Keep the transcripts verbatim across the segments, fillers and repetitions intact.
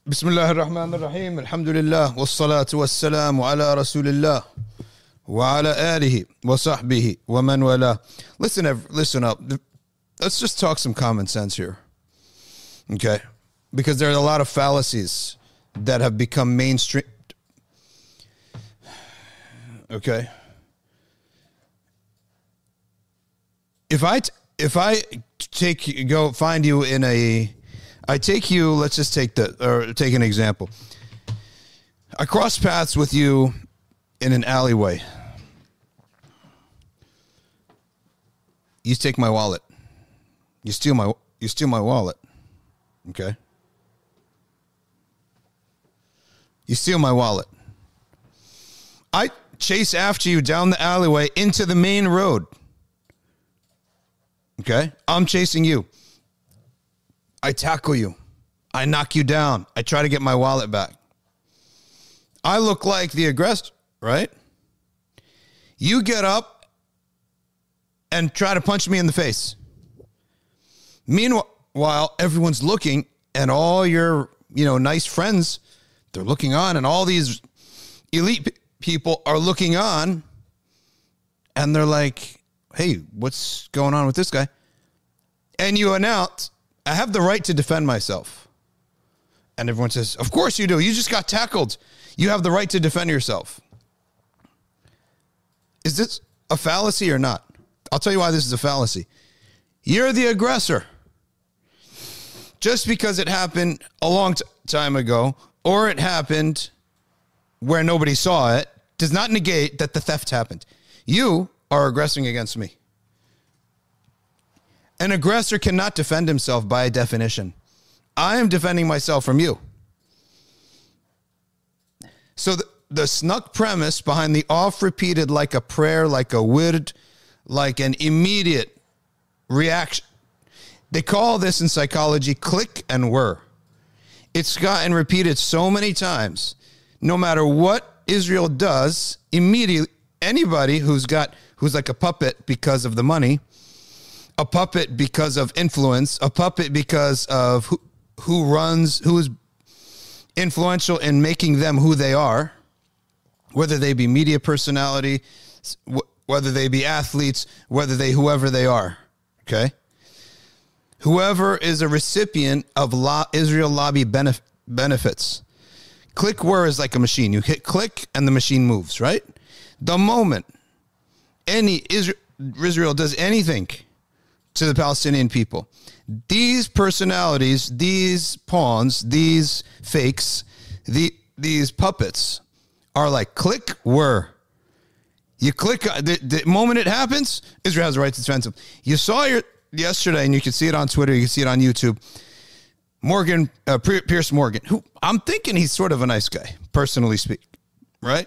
بسم الله الرحمن الرحيم الحمد لله والصلاة والسلام على رسول الله وعلى آله وصحبه ومن والاه. Listen, listen up. Let's just talk some common sense here. Okay? Because there are a lot of fallacies that have become mainstream. Okay? If I, if I take, go find you in a, I take you, let's just take the, or take an example. I cross paths with you in an alleyway. You take my wallet. You steal my, you steal my wallet. Okay. You steal my wallet. I chase after you down the alleyway into the main road. Okay. I'm chasing you. I tackle you. I knock you down. I try to get my wallet back. I look like the aggressor, right? You get up and try to punch me in the face. Meanwhile, everyone's looking, and all your, you know, nice friends, they're looking on, and all these elite p- people are looking on, and they're like, hey, what's going on with this guy? And you announce, I have the right to defend myself. And everyone says, of course you do. You just got tackled. You have the right to defend yourself. Is this a fallacy or not? I'll tell you why this is a fallacy. You're the aggressor. Just because it happened a long t- time ago, or it happened where nobody saw it, does not negate that the theft happened. You are aggressing against me. An aggressor cannot defend himself by definition. I am defending myself from you. So the, the snuck premise behind the oft-repeated, like a prayer, like a word, like an immediate reaction. They call this in psychology click and whir. It's gotten repeated so many times. No matter what Israel does, immediately anybody who's got who's like a puppet because of the money, a puppet because of influence, a puppet because of who, who runs, who is influential in making them who they are, whether they be media personality, whether they be athletes, whether they, whoever they are, okay? Whoever is a recipient of lo- Israel lobby benef- benefits. Click where is like a machine. You hit click and the machine moves, right? The moment any Israel, Israel does anything to the Palestinian people, these personalities, these pawns, these fakes, the these puppets are like click where. You click, the, the moment it happens, Israel has the right to defend them. You saw your yesterday, and you can see it on Twitter, you can see it on YouTube, Morgan, uh, Pierce Morgan, who I'm thinking he's sort of a nice guy, personally speaking, right?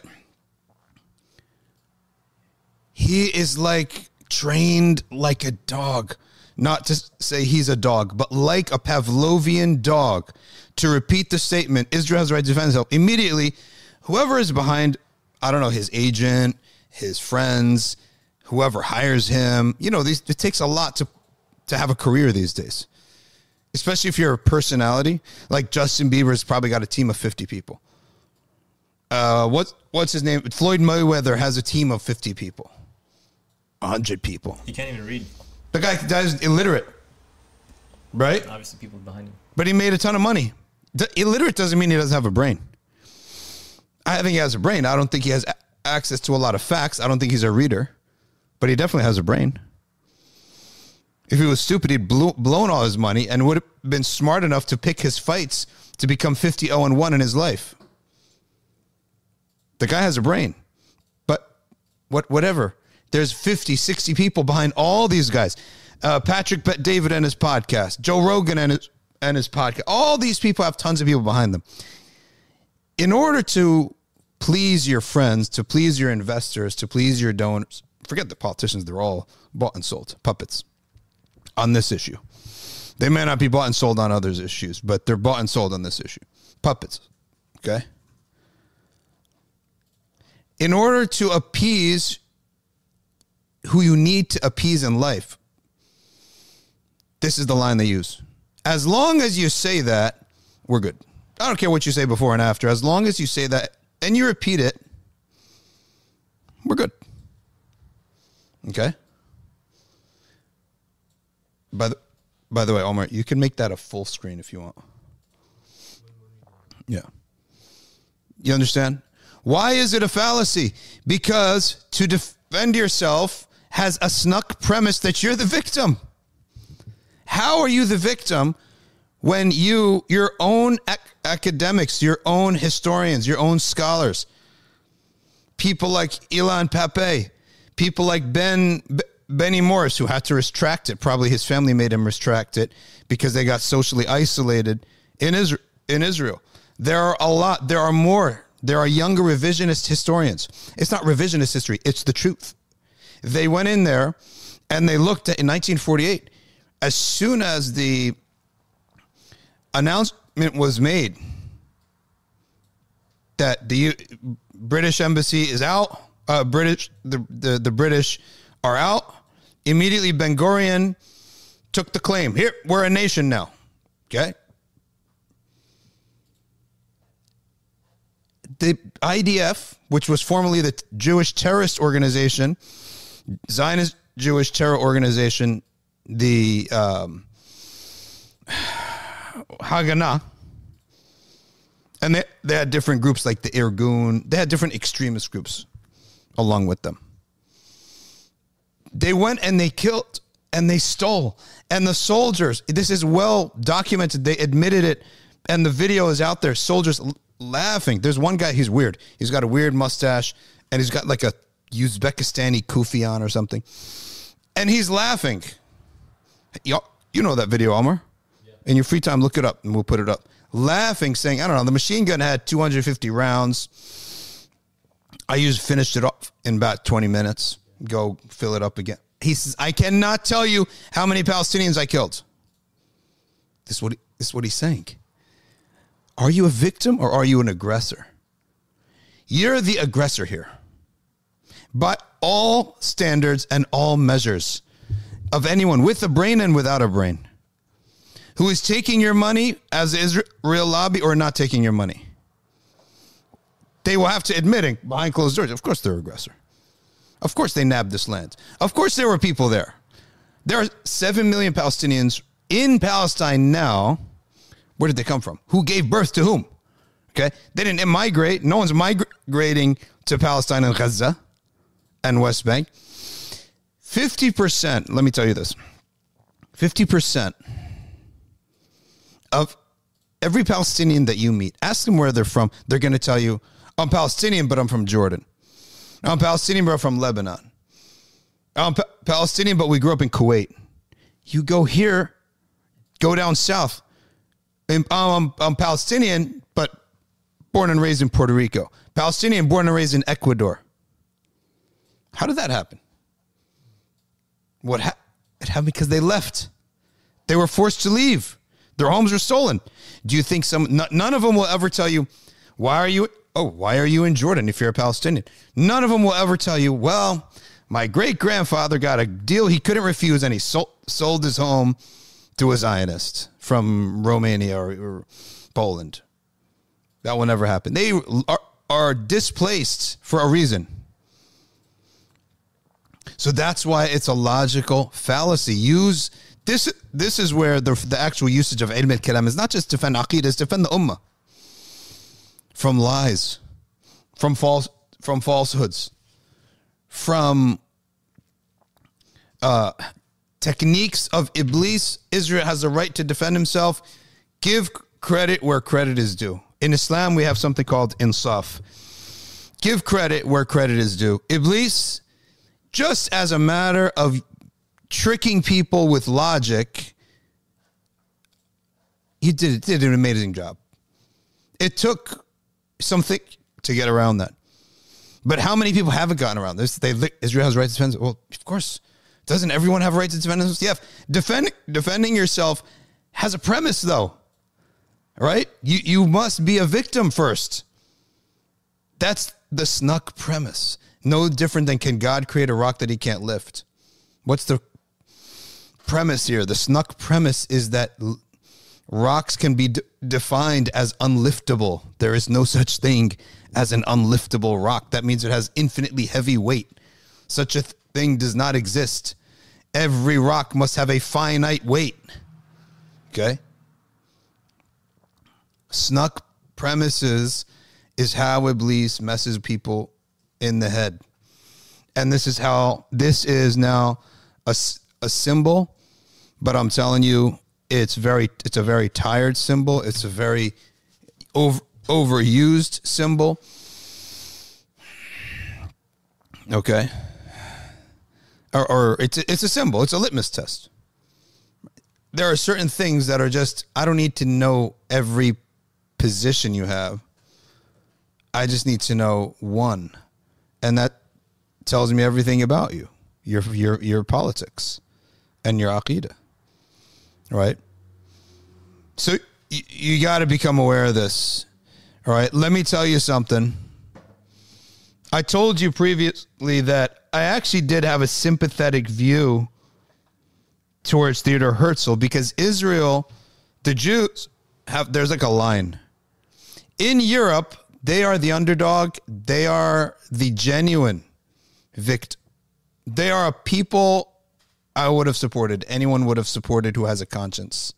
He is like trained like a dog, not to say he's a dog, but like a Pavlovian dog, to repeat the statement, Israel has the right to defend itself. Immediately, whoever is behind, I don't know, his agent, his friends, whoever hires him, you know, these, it takes a lot to, to have a career these days, especially if you're a personality. Like Justin Bieber's probably got a team of fifty people. Uh, what, what's his name? Floyd Mayweather has a team of fifty people, one hundred people. He can't even read. The guy is illiterate, right? Obviously, people behind him. But he made a ton of money. The illiterate doesn't mean he doesn't have a brain. I think he has a brain. I don't think he has a- access to a lot of facts. I don't think he's a reader, but he definitely has a brain. If he was stupid, he'd blew, blown all his money and would have been smart enough to pick his fights to become fifty oh and one in his life. The guy has a brain, but what, whatever. There's fifty, sixty people behind all these guys. Uh, Patrick Bet David and his podcast, Joe Rogan and his, and his podcast. All these people have tons of people behind them. In order to please your friends, to please your investors, to please your donors, forget the politicians, they're all bought and sold, puppets on this issue. They may not be bought and sold on other issues, but they're bought and sold on this issue. Puppets, okay? In order to appease who you need to appease in life, this is the line they use. As long as you say that, we're good. I don't care what you say before and after. As long as you say that and you repeat it, we're good. Okay? By the, by the way, Omar, you can make that a full screen if you want. Yeah. You understand? Why is it a fallacy? Because to defend yourself has a snuck premise that you're the victim. How are you the victim when you, your own ac- academics, your own historians, your own scholars, people like Ilan Pape, people like Ben B- Benny Morris, who had to retract it. Probably his family made him retract it because they got socially isolated in Israel. In Israel, there are a lot. There are more. There are younger revisionist historians. It's not revisionist history. It's the truth. They went in there and they looked at in nineteen forty-eight. As soon as the announcement was made that the U- British embassy is out, uh, British the, the the British are out, immediately Ben Gurion took the claim. Here, we're a nation now. Okay. The I D F, which was formerly the Jewish terrorist organization, Zionist Jewish terror organization, the um, Haganah, and they, they had different groups like the Irgun. They had different extremist groups along with them. They went and they killed and they stole. And the soldiers, this is well documented. They admitted it. And the video is out there. Soldiers l- laughing. There's one guy, he's weird. He's got a weird mustache and he's got like a Uzbekistani kufi on or something. And he's laughing. You, you know that video, Omar? Yeah. In your free time, look it up and we'll put it up. Laughing, saying, I don't know, the machine gun had two hundred fifty rounds. I used finished it off in about twenty minutes. Go fill it up again. He says, I cannot tell you how many Palestinians I killed. This is what, he, this is what he's saying. Are you a victim or are you an aggressor? You're the aggressor here. By all standards and all measures of anyone with a brain and without a brain, who is taking your money as the Israel lobby or not taking your money. They will have to admit it behind closed doors. Of course they're aggressor. Of course they nabbed this land. Of course there were people there. There are seven million Palestinians in Palestine now. Where did they come from? Who gave birth to whom? Okay. They didn't migrate. No one's migrating to Palestine and Gaza and West Bank. fifty percent, let me tell you this. fifty percent of every Palestinian that you meet, ask them where they're from. They're going to tell you, I'm Palestinian, but I'm from Jordan. I'm Palestinian, but I'm from Lebanon. I'm pa- Palestinian, but we grew up in Kuwait. You go here, go down south. I'm, I'm, I'm Palestinian, but born and raised in Puerto Rico. Palestinian, born and raised in Ecuador. How did that happen? What ha- it happened because they left. They were forced to leave. Their homes were stolen. Do you think some, n- none of them will ever tell you, why are you, oh, why are you in Jordan if you're a Palestinian? None of them will ever tell you, well, my great grandfather got a deal he couldn't refuse and he sold, sold his home to a Zionist from Romania or, or Poland. That will never happen. They are, are displaced for a reason. So that's why it's a logical fallacy. Use this. This is where the, the actual usage of ilm al-kalam is not just defend aqeedah, it's defend the ummah from lies, from false, from falsehoods, from uh, techniques of Iblis. Israel has the right to defend himself. Give credit where credit is due. In Islam, we have something called insaf. Give credit where credit is due. Iblis, just as a matter of tricking people with logic, he did, did an amazing job. It took something to get around that. But how many people haven't gotten around this? They, Israel has a right to defend. Well, of course. Doesn't everyone have a right to defend themselves? Yeah. Defend, defending yourself has a premise, though. Right? You, you must be a victim first. That's the snuck premise. No different than, can God create a rock that he can't lift? What's the premise here? The snuck premise is that Rocks can be d- defined as unliftable. There is no such thing as an unliftable rock. That means it has infinitely heavy weight. Such a th- thing does not exist. Every rock must have a finite weight. Okay? Snuck premises is how Iblis messes people in the head. And this is how, this is now a, a symbol, but I'm telling you, it's very, it's a very tired symbol. It's a very over, overused symbol. Okay. Or, or it's, it's a symbol. It's a litmus test. There are certain things that are just, I don't need to know every position you have. I just need to know one. And that tells me everything about you, your, your, your politics and your aqidah. Right? So you, you got to become aware of this. All right. Let me tell you something. I told you previously that I actually did have a sympathetic view towards Theodor Herzl because Israel, the Jews have, there's like a line. In Europe, they are the underdog. They are the genuine victim. They are a people I would have supported. Anyone would have supported who has a conscience.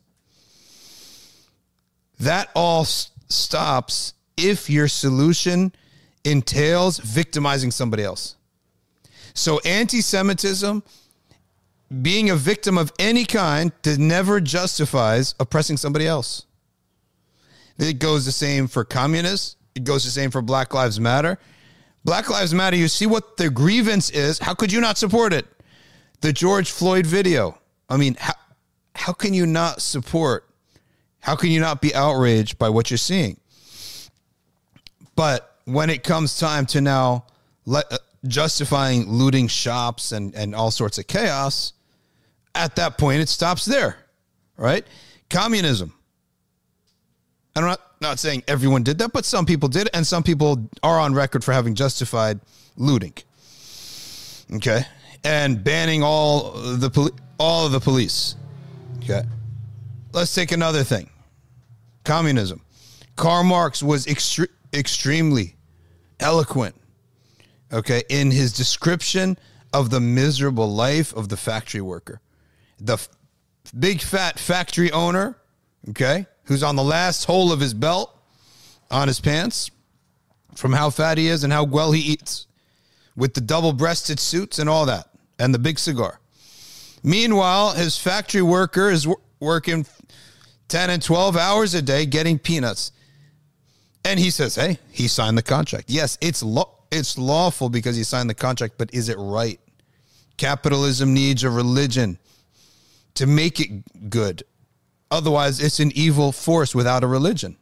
That all s- stops if your solution entails victimizing somebody else. So anti-Semitism, being a victim of any kind, that never justifies oppressing somebody else. It goes the same for communists. It goes the same for Black Lives Matter. Black Lives Matter, you see what the grievance is. How could you not support it? The George Floyd video. I mean, how, how can you not support? How can you not be outraged by what you're seeing? But when it comes time to now let, uh, justifying looting shops and, and all sorts of chaos, at that point, it stops there, right? Communism. I'm not, not saying everyone did that, but some people did, and some people are on record for having justified looting. Okay? And banning all the poli- all of the police. Okay? Let's take another thing. Communism. Karl Marx was extre- extremely eloquent, okay, in his description of the miserable life of the factory worker. The f- big fat factory owner, okay, who's on the last hole of his belt on his pants from how fat he is and how well he eats, with the double-breasted suits and all that, and the big cigar. Meanwhile, his factory worker is w- working ten and twelve hours a day getting peanuts. And he says, hey, he signed the contract. Yes, it's law. It's lawful because he signed the contract, but is it right? Capitalism needs a religion to make it good. Otherwise, it's an evil force without a religion.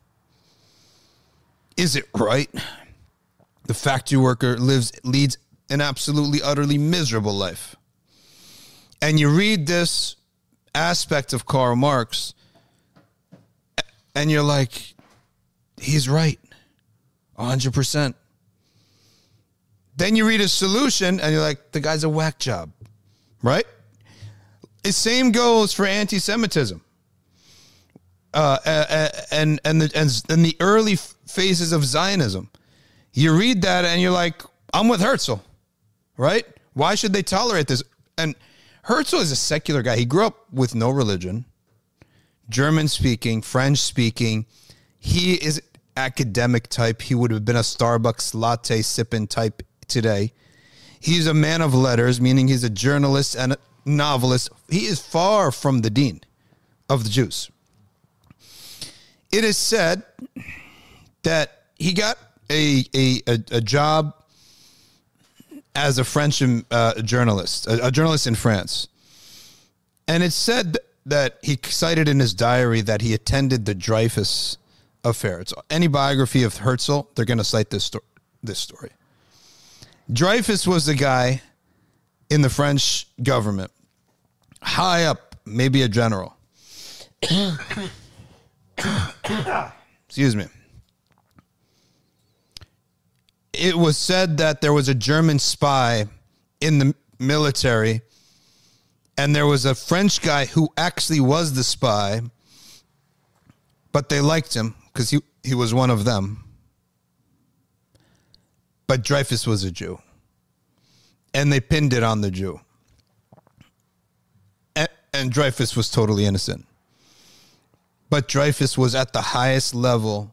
Is it right? The factory worker lives, leads an absolutely, utterly miserable life. And you read this aspect of Karl Marx, and you're like, he's right, one hundred percent. Then you read his solution, and you're like, the guy's a whack job, right? The same goes for anti-Semitism. Uh, and and the and, and the early phases of Zionism. You read that, and you're like, I'm with Herzl, right? Why should they tolerate this? And Herzl is a secular guy. He grew up with no religion, German-speaking, French-speaking. He is academic type. He would have been a Starbucks latte sipping type today. He's a man of letters, meaning he's a journalist and a novelist. He is far from the dean of the Jews. It is said that he got a a, a, a job as a French uh, journalist, a, a journalist in France. And it's said that he cited in his diary that he attended the Dreyfus affair. It's any biography of Herzl, they're going to cite this, sto- this story. Dreyfus was the guy in the French government, high up, maybe a general. Excuse me. It was said that there was a German spy in the military, and there was a French guy who actually was the spy, but they liked him because he, he was one of them. But Dreyfus was a Jew. And they pinned it on the Jew. And, and Dreyfus was totally innocent. But Dreyfus was at the highest level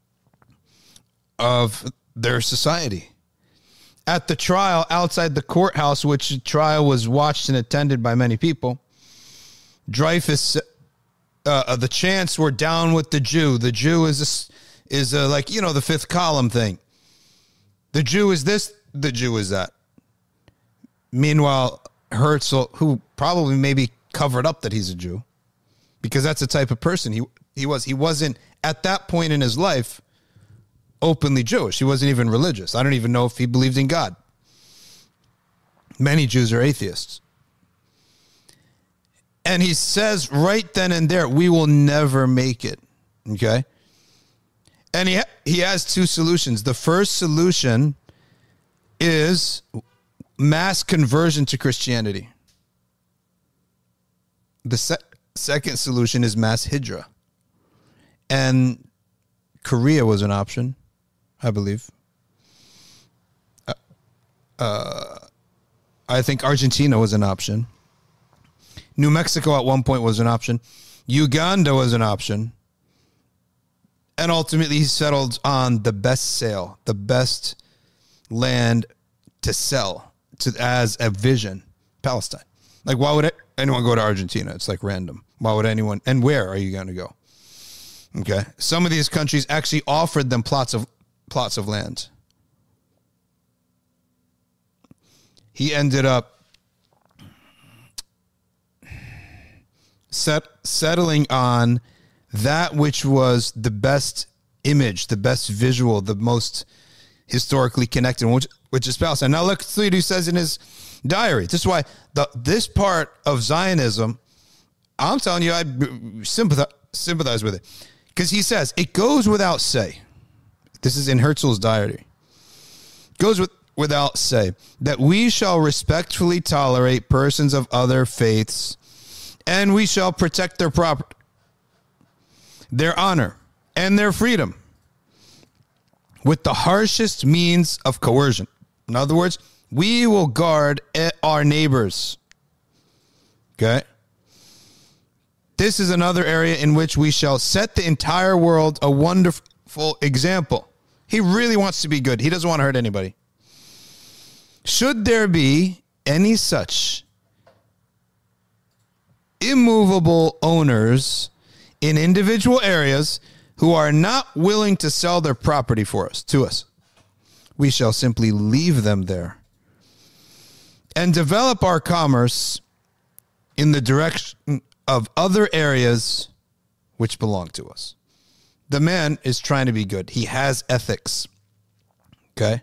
of their society. At the trial outside the courthouse, which the trial was watched and attended by many people, Dreyfus, uh, the chants were down with the Jew. The Jew is a, is a, like, you know, the fifth column thing. The Jew is this, the Jew is that. Meanwhile, Herzl, who probably maybe covered up that he's a Jew, because that's the type of person he he was. He wasn't, at that point in his life, openly Jewish. He wasn't even religious. I don't even know if he believed in God. Many Jews are atheists. And he says right then and there, we will never make it. Okay? And he, ha- he has two solutions. The first solution is mass conversion to Christianity. The se- second solution is mass hijra. And Korea was an option, I believe. Uh, uh, I think Argentina was an option. New Mexico at one point was an option. Uganda was an option. And ultimately, he settled on the best sale, the best land to sell to as a vision, Palestine. Like, why would anyone go to Argentina? It's like random. Why would anyone? And where are you going to go? Okay. Some of these countries actually offered them plots of plots of land. He ended up set, settling on that which was the best image, the best visual, the most historically connected, which, which is Palestine. Now, look, Thledu says in his diary, this is why the, this part of Zionism, I'm telling you, I sympathize, sympathize with it. Because he says, it goes without say. This is in Herzl's diary. Goes with, without say that we shall respectfully tolerate persons of other faiths, and we shall protect their property, their honor, and their freedom with the harshest means of coercion. In other words, we will guard our neighbors. Okay? This is another area in which we shall set the entire world a wonderful example. He really wants to be good. He doesn't want to hurt anybody. Should there be any such immovable owners in individual areas who are not willing to sell their property for us, to us, we shall simply leave them there and develop our commerce in the direction of other areas which belong to us. The man is trying to be good. He has ethics. Okay?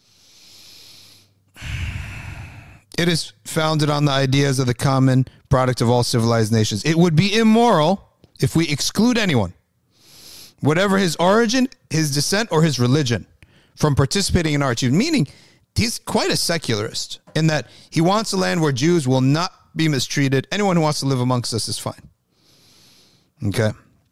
It is founded on the ideas of the common product of all civilized nations. It would be immoral if we exclude anyone, whatever his origin, his descent, or his religion, from participating in our achievement. Meaning, he's quite a secularist in that he wants a land where Jews will not be mistreated. Anyone who wants to live amongst us is fine. Okay.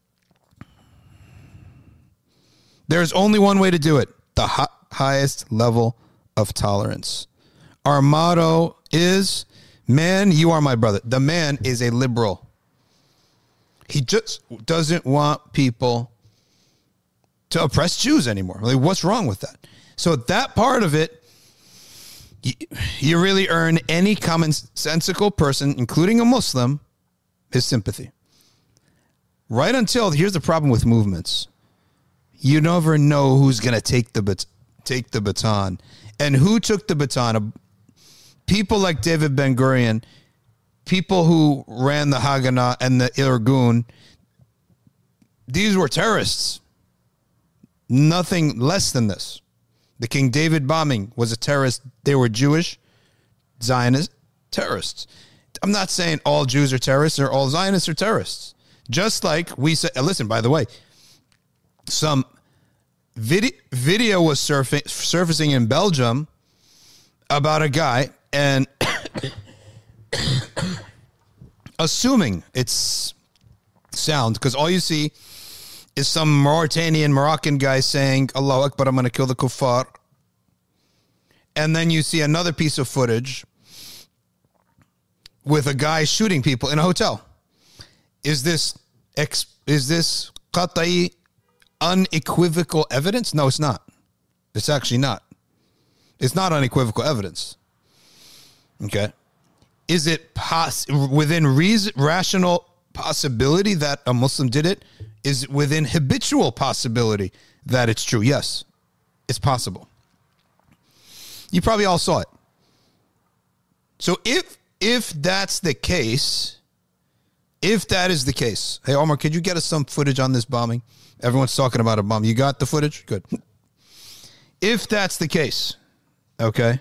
There's only one way to do it. The hi- highest level of tolerance. Our motto is, man, you are my brother. The man is a liberal. He just doesn't want people to oppress Jews anymore. Like, what's wrong with that? So that part of it, you, you really earn any commonsensical person, including a Muslim, his sympathy. Right until, here's the problem with movements. You never know who's going to take the bat- take the baton. And who took the baton? People like David Ben-Gurion, people who ran the Haganah and the Irgun, these were terrorists. Nothing less than this. The King David bombing was a terrorist. They were Jewish, Zionist terrorists. I'm not saying all Jews are terrorists or all Zionists are terrorists. Just like we said, listen, by the way, some video, video was surfing, surfacing in Belgium about a guy, and assuming it's sound, because all you see is some Mauritanian, Moroccan guy saying, Allahu Akbar, I'm going to kill the kuffar. And then you see another piece of footage with a guy shooting people in a hotel. Is this ex- is this qat'i unequivocal evidence? No, it's not. It's actually not. It's not unequivocal evidence. Okay. Is it pos- within reason, rational possibility that a Muslim did it? Is it within habitual possibility that it's true? Yes, it's possible. You probably all saw it. So if if that's the case, if that is the case, hey Omar, could you get us some footage on this bombing? Everyone's talking about a bomb. You got the footage? Good. If that's the case, okay,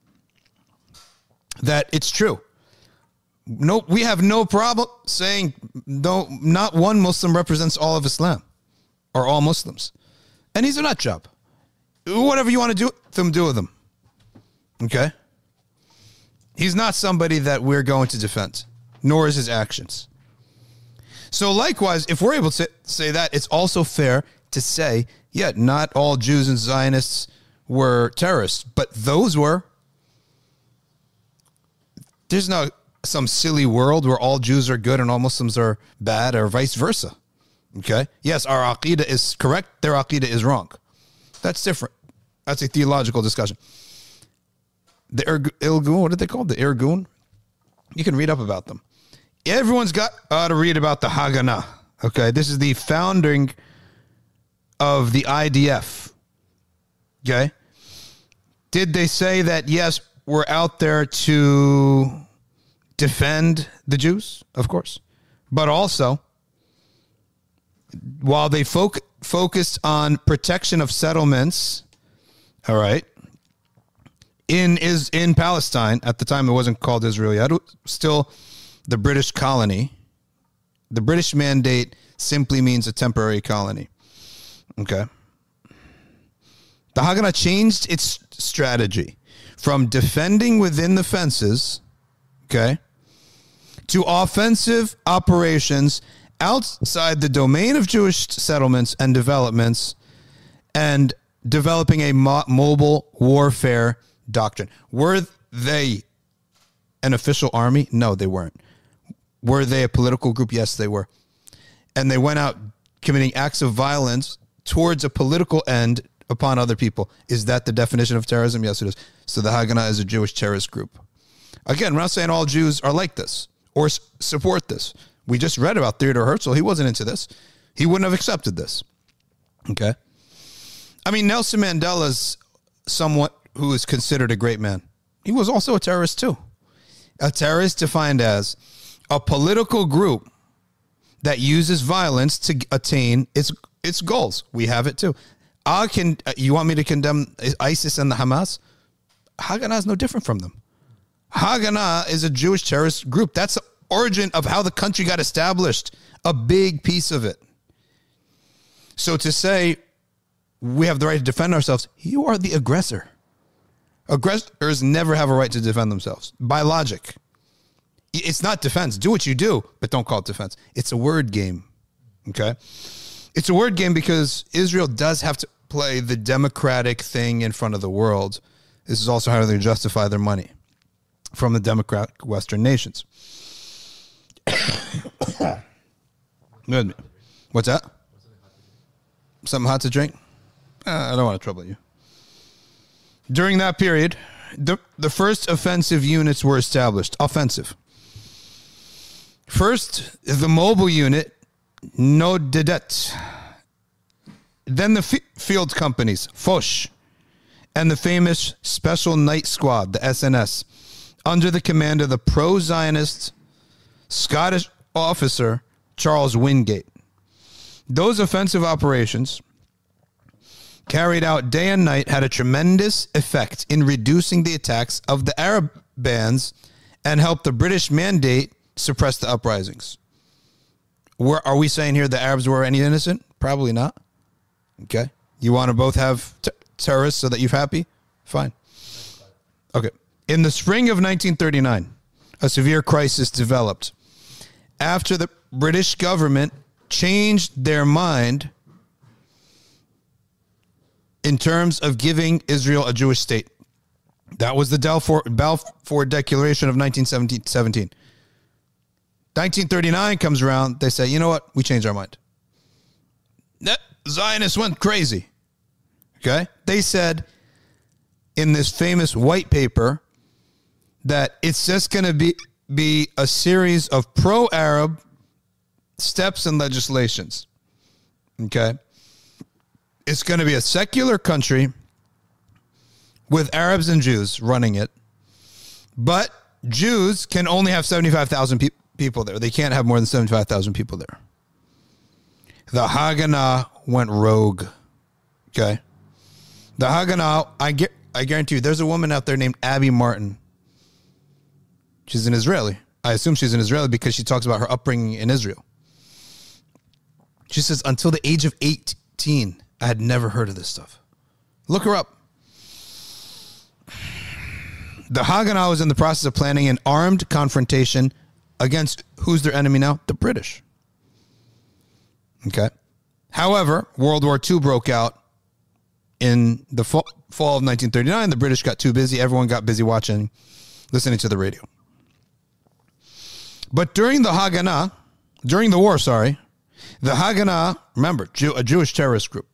that it's true. No, we have no problem saying no. Not one Muslim represents all of Islam or all Muslims, and he's a nut job. Whatever you want to do with them, do with them. Okay, he's not somebody that we're going to defend, nor is his actions. So, likewise, if we're able to say that, it's also fair to say, yeah, not all Jews and Zionists were terrorists, but those were. There's no some silly world where all Jews are good and all Muslims are bad, or vice versa. Okay? Yes, our aqidah is correct. Their aqidah is wrong. That's different. That's a theological discussion. The Irgun, what are they called? The Irgun? You can read up about them. Everyone's got uh, to read about the Haganah. Okay? This is the founding of the I D F. Okay? Did they say that, yes, we're out there to defend the Jews? Of course. But also, while they foc- focused on protection of settlements, all right, in is in Palestine, at the time it wasn't called Israel yet, it was still the British colony. The British mandate simply means a temporary colony. Okay. The Haganah changed its strategy from defending within the fences, okay, to offensive operations outside the domain of Jewish settlements and developments, and developing a mo- mobile warfare doctrine. Were they an official army? No, they weren't. Were they a political group? Yes, they were. And they went out committing acts of violence towards a political end upon other people. Is that the definition of terrorism? Yes, it is. So the Haganah is a Jewish terrorist group. Again, we're not saying all Jews are like this or s- support this. We just read about Theodor Herzl. He wasn't into this. He wouldn't have accepted this. Okay? I mean, Nelson Mandela's somewhat who is considered a great man. He was also a terrorist too. A terrorist defined as a political group that uses violence to attain its its goals. We have it too. I can. You want me to condemn ISIS and the Hamas? Haganah is no different from them. Haganah is a Jewish terrorist group. That's the origin of how the country got established. A big piece of it. So to say we have the right to defend ourselves, you are the aggressor. Aggressors never have a right to defend themselves by logic. It's not defense. Do what you do, but don't call it defense. It's a word game. Okay? It's a word game because Israel does have to play the democratic thing in front of the world. This is also how they justify their money from the democratic Western nations. What's that? Something hot to drink? Uh, I don't want to trouble you. During that period, the, the first offensive units were established. Offensive. First, the mobile unit, Nodedet. Then the f- field companies, Foch, and the famous Special Night Squad, the S N S, under the command of the pro-Zionist Scottish officer Charles Wingate. Those offensive operations, carried out day and night, had a tremendous effect in reducing the attacks of the Arab bands and helped the British mandate suppress the uprisings. Were, are we saying here the Arabs were any innocent? Probably not. Okay. You want to both have t- terrorists so that you're happy? Fine. Okay. In the spring of nineteen thirty-nine, a severe crisis developed after the British government changed their mind in terms of giving Israel a Jewish state. That was the Balfour, Balfour Declaration of nineteen seventeen. nineteen thirty-nine comes around. They say, you know what? We changed our mind. The Zionists went crazy. Okay? They said in this famous white paper that it's just going to be, be a series of pro-Arab steps and legislations. Okay? It's going to be a secular country with Arabs and Jews running it. But Jews can only have seventy-five thousand pe- people there. They can't have more than seventy-five thousand people there. The Haganah went rogue. Okay? The Haganah, I, get, I guarantee you, there's a woman out there named Abby Martin. She's an Israeli. I assume she's an Israeli because she talks about her upbringing in Israel. She says, until the age of eighteen, I had never heard of this stuff. Look her up. The Haganah was in the process of planning an armed confrontation against who's their enemy now? The British. Okay. However, World War Two broke out in the fall, fall of nineteen thirty-nine. The British got too busy. Everyone got busy watching, listening to the radio. But during the Haganah, during the war, sorry, the Haganah, remember, Jew, a Jewish terrorist group.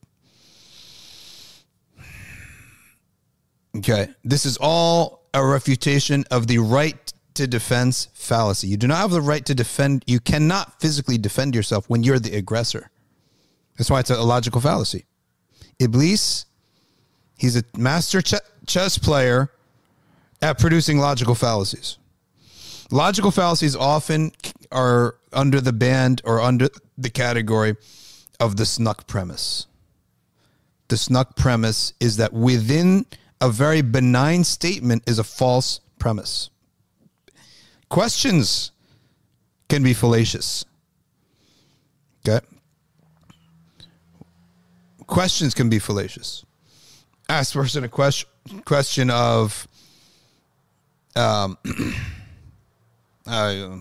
Okay. This is all a refutation of the right to defense fallacy. You do not have the right to defend. You cannot physically defend yourself when you're the aggressor. That's why it's a logical fallacy. Iblis, he's a master ch- chess player at producing logical fallacies. Logical fallacies often are under the band or under the category of the snuck premise. The snuck premise is that within a very benign statement is a false premise. Questions can be fallacious. Okay? Questions can be fallacious. Ask the person a question, question of, um, uh,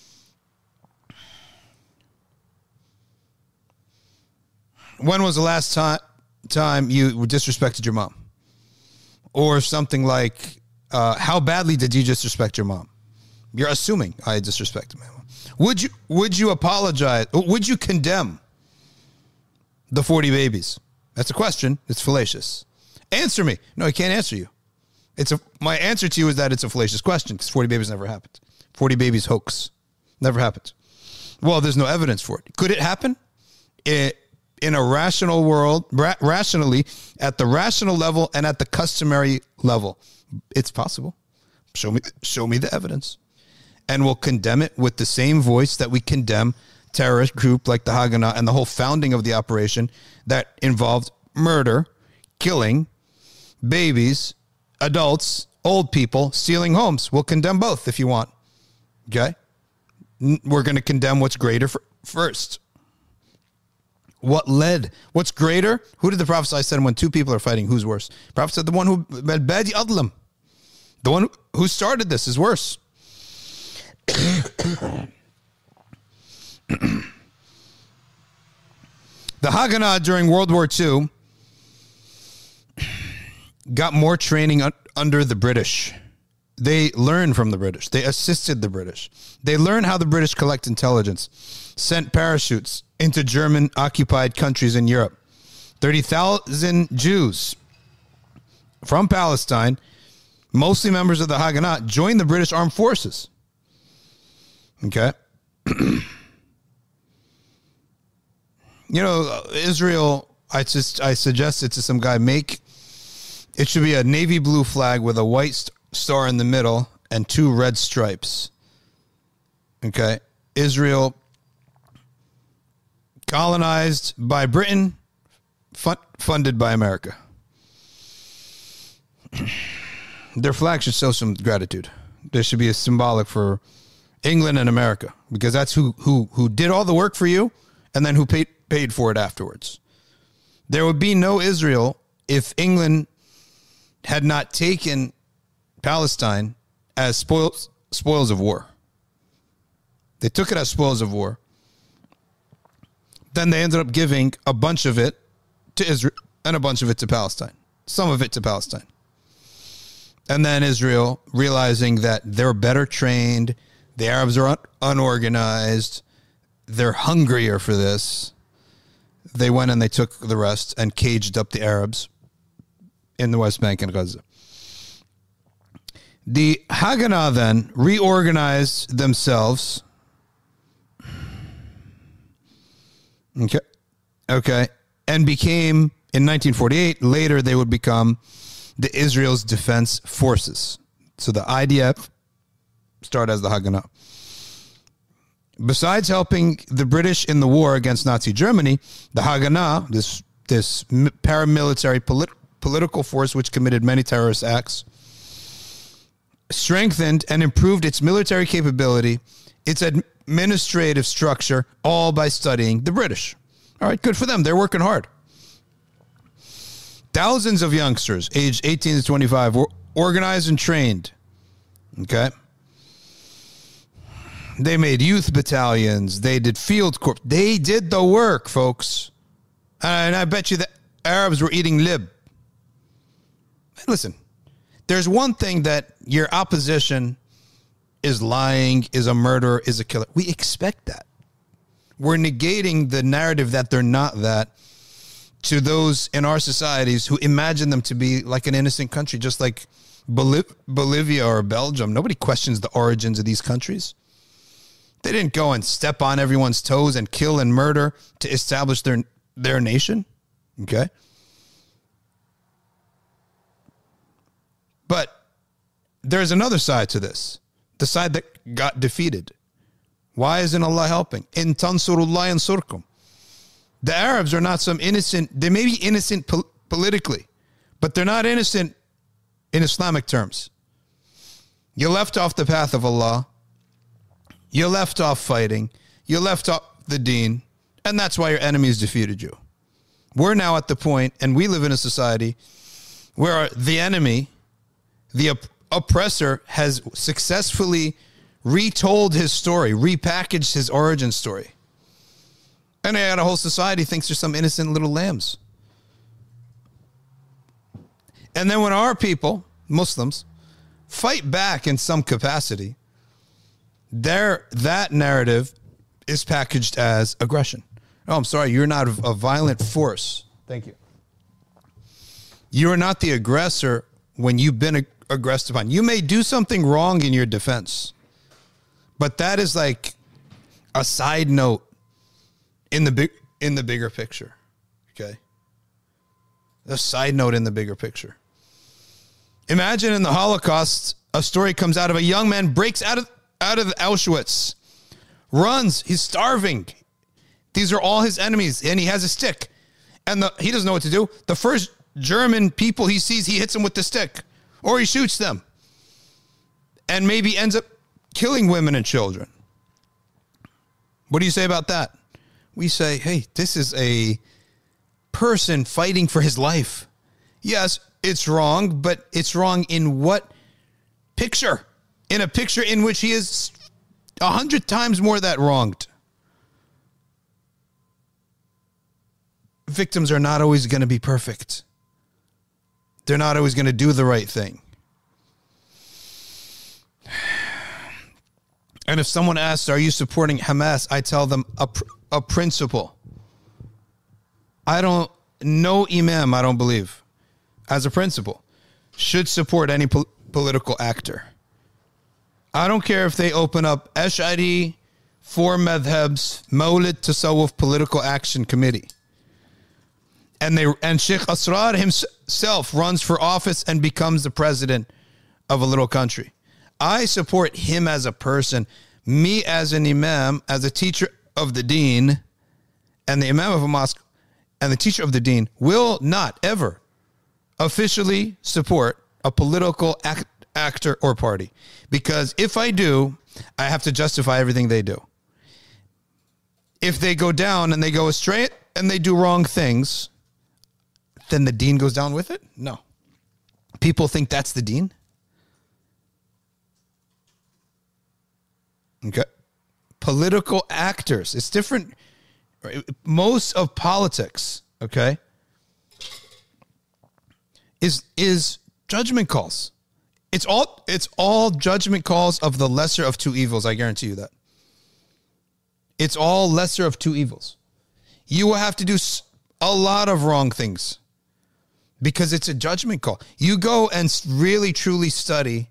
when was the last time time you disrespected your mom? Or something like, uh, how badly did you disrespect your mom? You're assuming I disrespected my mom. Would you would you apologize? Would you condemn the forty babies? That's a question. It's fallacious. Answer me. No, I can't answer you. It's a my answer to you is that it's a fallacious question because forty babies never happened. forty babies hoax. Never happened. Well, there's no evidence for it. Could it happen? It, in a rational world, ra- rationally, at the rational level and at the customary level, it's possible. Show me, show me the evidence. And we'll condemn it with the same voice that we condemn terrorist group like the Haganah and the whole founding of the operation that involved murder, killing, babies, adults, old people, stealing homes. We'll condemn both if you want. Okay? We're going to condemn what's greater for, first. What led? What's greater? Who did the Prophet said when two people are fighting, who's worse? The Prophet said the one who, badi adlam, the one who started this is worse. The Haganah during World War Two got more training un- under the British. They learned from the British. They assisted the British. They learned how the British collect intelligence, sent parachutes into German-occupied countries in Europe. thirty thousand Jews from Palestine, mostly members of the Haganah, joined the British Armed Forces. Okay? You know, Israel, I just I suggested to some guy, make, it should be a navy blue flag with a white st- star in the middle and two red stripes. Okay? Israel, colonized by Britain, fun- funded by America. Their flag should show some gratitude. There should be a symbolic for England and America, because that's who who who did all the work for you and then who paid paid for it afterwards. There would be no Israel if England had not taken Palestine as spoils spoils of war. They took it as spoils of war. Then they ended up giving a bunch of it to Israel, and a bunch of it to Palestine, some of it to Palestine. And then Israel, realizing that they're better trained, the Arabs are un- unorganized, they're hungrier for this, they went and they took the rest and caged up the Arabs in the West Bank and Gaza. The Haganah then reorganized themselves. Okay. Okay. And became, in nineteen forty-eight, later they would become the Israel's Defense Forces. So the I D F started as the Haganah. Besides helping the British in the war against Nazi Germany, the Haganah, this this paramilitary polit- political force which committed many terrorist acts, strengthened and improved its military capability, its administrative structure, all by studying the British. All right, good for them. They're working hard. Thousands of youngsters, aged eighteen to twenty-five, were organized and trained. Okay? They made youth battalions. They did field corps. They did the work, folks. And I bet you the Arabs were eating lib. Listen, there's one thing that your opposition is lying, is a murderer, is a killer. We expect that. We're negating the narrative that they're not that to those in our societies who imagine them to be like an innocent country, just like Boliv- Bolivia or Belgium. Nobody questions the origins of these countries. They didn't go and step on everyone's toes and kill and murder to establish their their nation. Okay? But there's another side to this. The side that got defeated. Why isn't Allah helping? In tansurullah yansurkum. The Arabs are not some innocent, they may be innocent pol- politically, but they're not innocent in Islamic terms. You left off the path of Allah. You left off fighting. You left off the deen. And that's why your enemies defeated you. We're now at the point, and we live in a society where the enemy, the op- oppressor, has successfully retold his story, repackaged his origin story. And I got a whole society thinks there's some innocent little lambs. And then when our people, Muslims, fight back in some capacity, There, that narrative is packaged as aggression. Oh, I'm sorry, you're not a violent force. Thank you. You're not the aggressor when you've been ag- aggressed upon. You may do something wrong in your defense, but that is like a side note in the big in the bigger picture. Okay, a side note in the bigger picture. Imagine in the Holocaust, a story comes out of a young man breaks out of out of Auschwitz, runs, he's starving. These are all his enemies, and he has a stick. And the, he doesn't know what to do. The first German people he sees, he hits them with the stick. Or he shoots them. And maybe ends up killing women and children. What do you say about that? We say, hey, this is a person fighting for his life. Yes, it's wrong, but it's wrong in what picture? In a picture in which he is a hundred times more that wronged. Victims are not always going to be perfect. They're not always going to do the right thing. And if someone asks, are you supporting Hamas? I tell them a, a principle. I don't, no imam, I don't believe, as a principle, should support any po- political actor. I don't care if they open up Ash'ari, four madhabs, Mawlid, Tasawwuf, Political Action Committee. And they and Sheikh Asrar himself runs for office and becomes the president of a little country. I support him as a person. Me as an imam, as a teacher of the deen, and the imam of a mosque, and the teacher of the deen will not ever officially support a political act, actor or party. Because if I do, I have to justify everything they do. If they go down and they go astray and they do wrong things, then the deen goes down with it? No. People think that's the deen? Okay. Political actors. It's different. Most of politics, okay, is is judgment calls. It's all it's all judgment calls of the lesser of two evils. I guarantee you that. It's all lesser of two evils. You will have to do a lot of wrong things because it's a judgment call. You go and really truly study,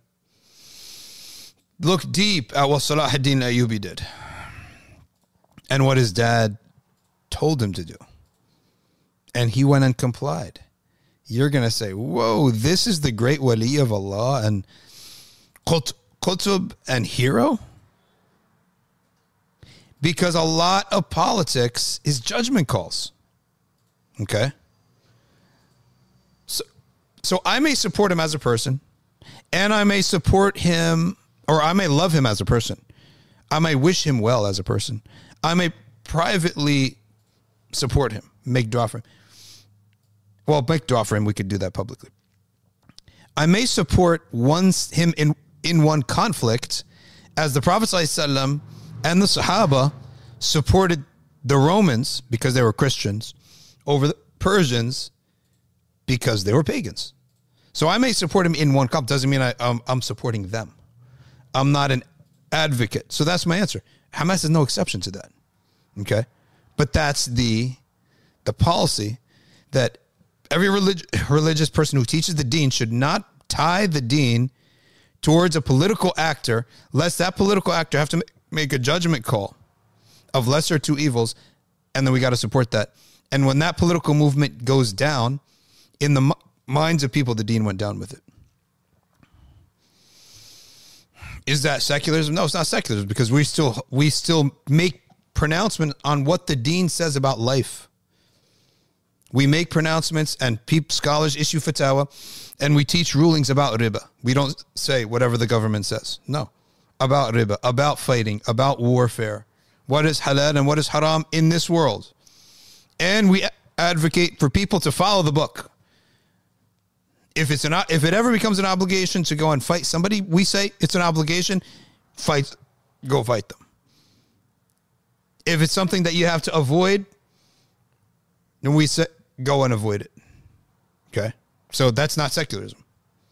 look deep at what Salah ad-Din Ayyubi did and what his dad told him to do. And he went and complied. You're going to say, whoa, this is the great wali of Allah and qut- qutub and hero? Because a lot of politics is judgment calls. Okay? So, so I may support him as a person, and I may support him, or I may love him as a person. I may wish him well as a person. I may privately support him, make dua for him. Well, make dua for him, we could do that publicly. I may support one, him in, in one conflict, as the Prophet ﷺ and the Sahaba supported the Romans because they were Christians over the Persians because they were pagans. So I may support him in one conflict. Doesn't mean I, um, I'm supporting them. I'm not an advocate. So that's my answer. Hamas is no exception to that. Okay? But that's the, the policy that every relig- religious person who teaches the deen should not tie the deen towards a political actor, lest that political actor have to make a judgment call of lesser two evils, and then we got to support that. And when that political movement goes down, in the m- minds of people, the deen went down with it. Is that secularism? No, it's not secularism, because we still we still make pronouncement on what the deen says about life. We make pronouncements, and people, scholars issue fatwa, and we teach rulings about riba. We don't say whatever the government says. No. About riba, about fighting, about warfare. What is halal and what is haram in this world. And we advocate for people to follow the book. If it's an, if it ever becomes an obligation to go and fight somebody, we say it's an obligation, fight, go fight them. If it's something that you have to avoid, then we say go and avoid it. Okay? So that's not secularism.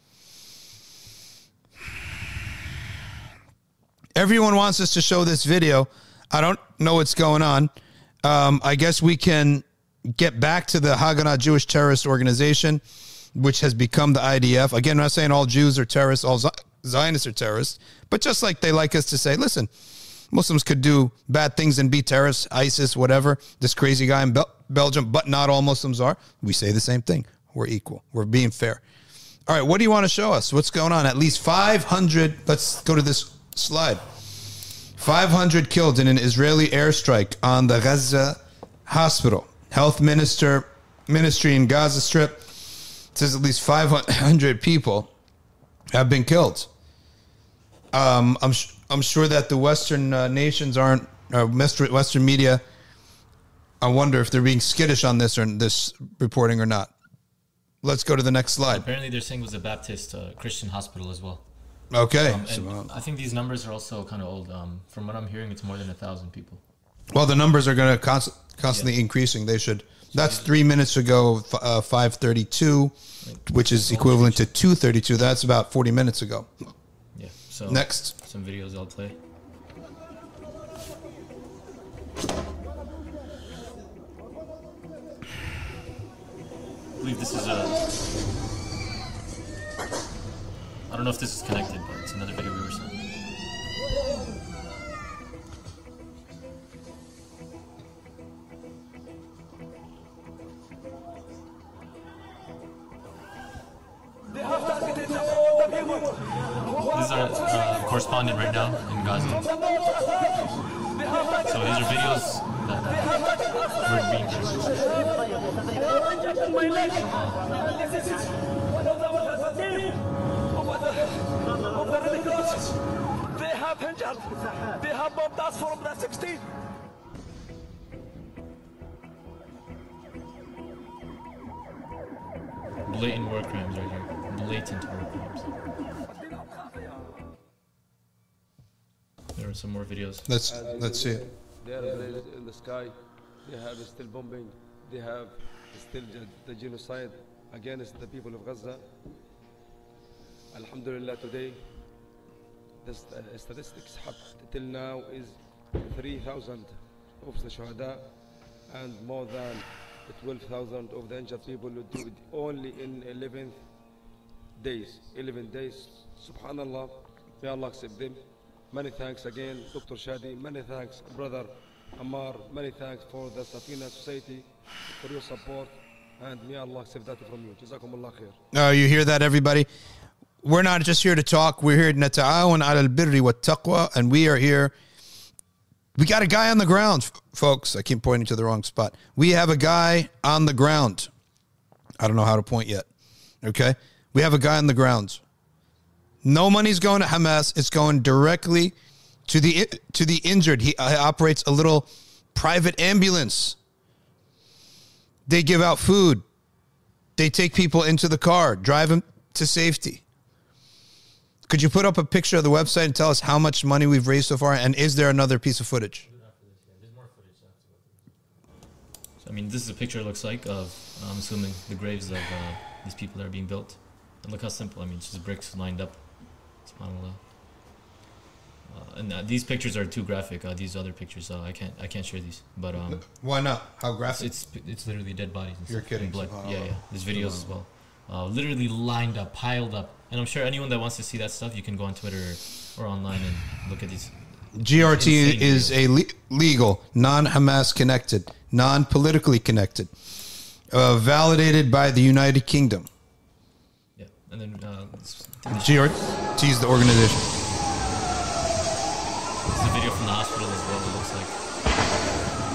Everyone wants us to show this video. I don't know what's going on. Um, I guess we can get back to the Haganah Jewish Terrorist Organization, which has become the I D F. Again, I'm not saying all Jews are terrorists, all Zionists are terrorists, but just like they like us to say, listen, Muslims could do bad things and be terrorists, ISIS, whatever, this crazy guy in Bel- Belgium, but not all Muslims are. We say the same thing. We're equal. We're being fair. All right, what do you want to show us? What's going on? At least five hundred, let's go to this slide. five hundred killed in an Israeli airstrike on the Gaza hospital. Health minister ministry in Gaza Strip says at least five hundred people have been killed. Um, I'm I'm sure that the Western uh, nations aren't, uh, Western media, I wonder if they're being skittish on this or this reporting or not. Let's go to the next slide. Apparently they're saying it was a Baptist uh, Christian hospital as well. Okay. Um, and so, I think these numbers are also kind of old. Um, from what I'm hearing, it's more than a thousand people. Well, the numbers are going to const- constantly yeah. increasing. They should. That's three minutes ago, uh, five thirty-two, which is equivalent to two thirty-two. That's about forty minutes ago. Yeah. So next, some videos I'll play. I believe this is a. I don't know if this is connected, but it's another video we were sent. This is our uh, correspondent right now in Gaza. So these are videos that uh, were being They have injured. They have bombed us from the sixteen. Blatant war crimes right here. Blatant war crimes. There are some more videos. Let's let's see it. They are in the sky. They have still bombing. They have still the genocide. against the people of Gaza. Alhamdulillah, today the st- uh, statistics till now is three thousand of the shuhada and more than twelve thousand of the injured people only in eleven days. eleven days, subhanallah. May Allah accept them. Many thanks again, Doctor Shadi. Many thanks, Brother Ammar. Many thanks for the Safina Society for your support. And may Allah accept that from you. Jazakumullah khair. Oh, you hear that, everybody? We're not just here to talk. We're here to nata'awan ala al-birri wa taqwa, and we are here. We got a guy on the ground, folks. I keep pointing to the wrong spot. We have a guy on the ground. I don't know how to point yet. Okay? We have a guy on the ground. No money's going to Hamas. It's going directly to the to the injured. He uh, operates a little private ambulance. They give out food. They take people into the car, drive them to safety. Could you put up a picture of the website and tell us how much money we've raised so far? And is there another piece of footage? So, I mean, this is a picture it looks like of, I'm assuming, the graves of uh, these people that are being built. And look how simple. I mean, it's just bricks lined up. SubhanAllah. Uh, and uh, these pictures are too graphic. Uh, these other pictures, uh, I can't, I can't share these. But um, why not? How graphic? It's it's literally dead bodies. And You're stuff, kidding. and blood. SubhanAllah. Yeah, yeah. There's videos as well. Uh, literally lined up, piled up. And I'm sure anyone that wants to see that stuff, you can go on Twitter or, or online and look at these. G R T insane is videos. a le- legal, non-Hamas connected, non-politically connected, uh, validated by the United Kingdom. Yeah, and then uh, this G R T is the organization. is a video from the hospital as well. It looks like.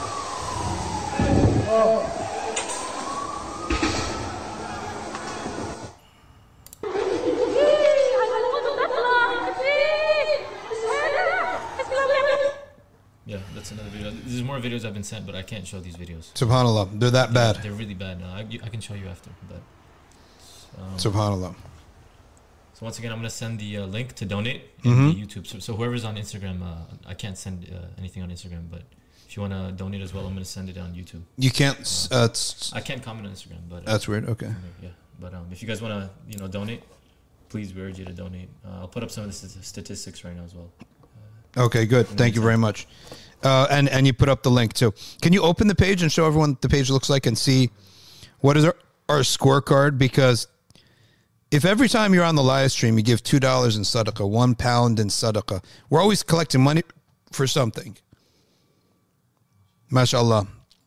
Yeah, that's another video. There's more videos I've been sent, but I can't show these videos. Subhanallah, they're that bad. They're really bad. Uh, I, I can show you after. But um, Subhanallah. so once again, I'm gonna send the uh, link to donate in Mhm. the YouTube. So, so whoever's on Instagram, uh, I can't send uh, anything on Instagram, but if you wanna donate as well, I'm gonna send it on YouTube. You can't. s- Uh, s- I can't comment on Instagram, but uh, that's weird. Okay. yeah. But um, if you guys wanna, you know, donate, please, we urge you to donate. Uh, I'll put up some of the st- statistics right now as well. Okay, good. Thank you very much. Uh, and and you put up the link too. Can you open the page and show everyone what the page looks like and see what is our, our scorecard? Because if every time you're on the live stream you give two dollars in sadaqah, one pound in sadaqah, we're always collecting money for something. MashaAllah.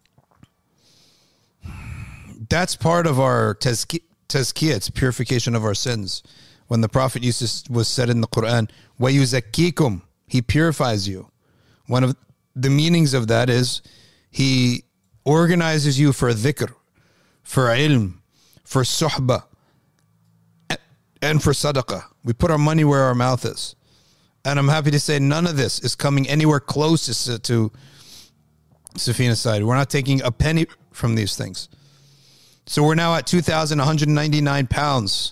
That's part of our tazki- tazkiyah. It's purification of our sins. When the Prophet used to, was said in the Quran, وَيُزَكِّيكُمْ, he purifies you. One of the meanings of that is he organizes you for dhikr, for ilm, for suhbah, and for sadaqah. We put our money where our mouth is. And I'm happy to say none of this is coming anywhere close to, to Safina side. We're not taking a penny from these things. So we're now at two thousand one hundred ninety-nine pounds.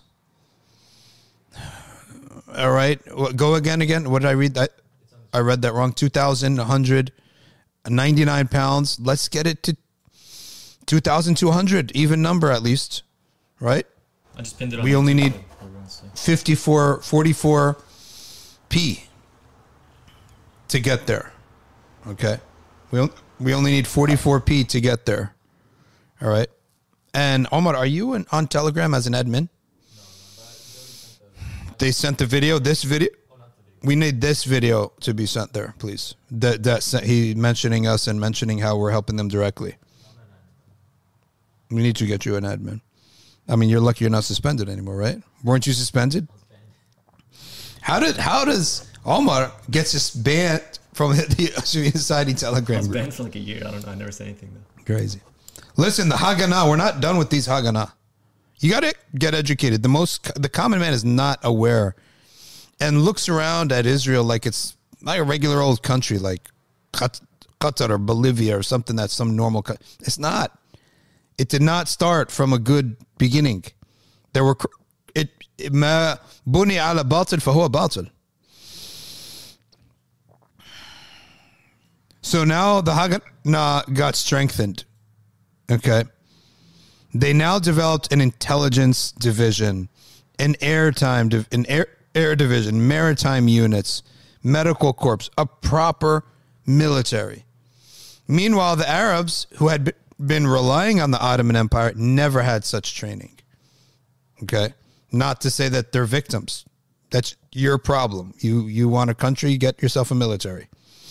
All right. Go again, again. What did I read? That I read that wrong. two thousand one hundred ninety-nine pounds. Let's get it to two thousand two hundred, even number at least. Right? I just pinned it on We only YouTube need for everyone to see. fifty-four, forty-four P to get there. Okay? We, on- we only need forty-four P to get there. All right? And Omar, are you in, on Telegram as an admin? They sent the video. This video, we need this video to be sent there, please. That that sent- he mentioning us and mentioning how we're helping them directly. We need to get you an admin. I mean, you're lucky you're not suspended anymore, right? Weren't you suspended? How did how does Omar get just banned from the Society I Telegram was group? banned for like a year. I don't know. I never said anything though. Crazy. Listen, the Haganah, we're not done with these Haganah. You got to get educated. The most, the common man is not aware and looks around at Israel like it's like a regular old country, like Qat- Qatar or Bolivia or something that's some normal country. It's not. It did not start from a good beginning. There were, cr- it, ما بني على باطل فهو باطل. So now the Haganah got strengthened. Okay. They now developed an intelligence division, an airtime, div- an air, air division, maritime units, medical corps, a proper military. Meanwhile, the Arabs, who had been relying on the Ottoman Empire, never had such training. Okay? Not to say that they're victims. That's your problem. You you want a country, get yourself a military.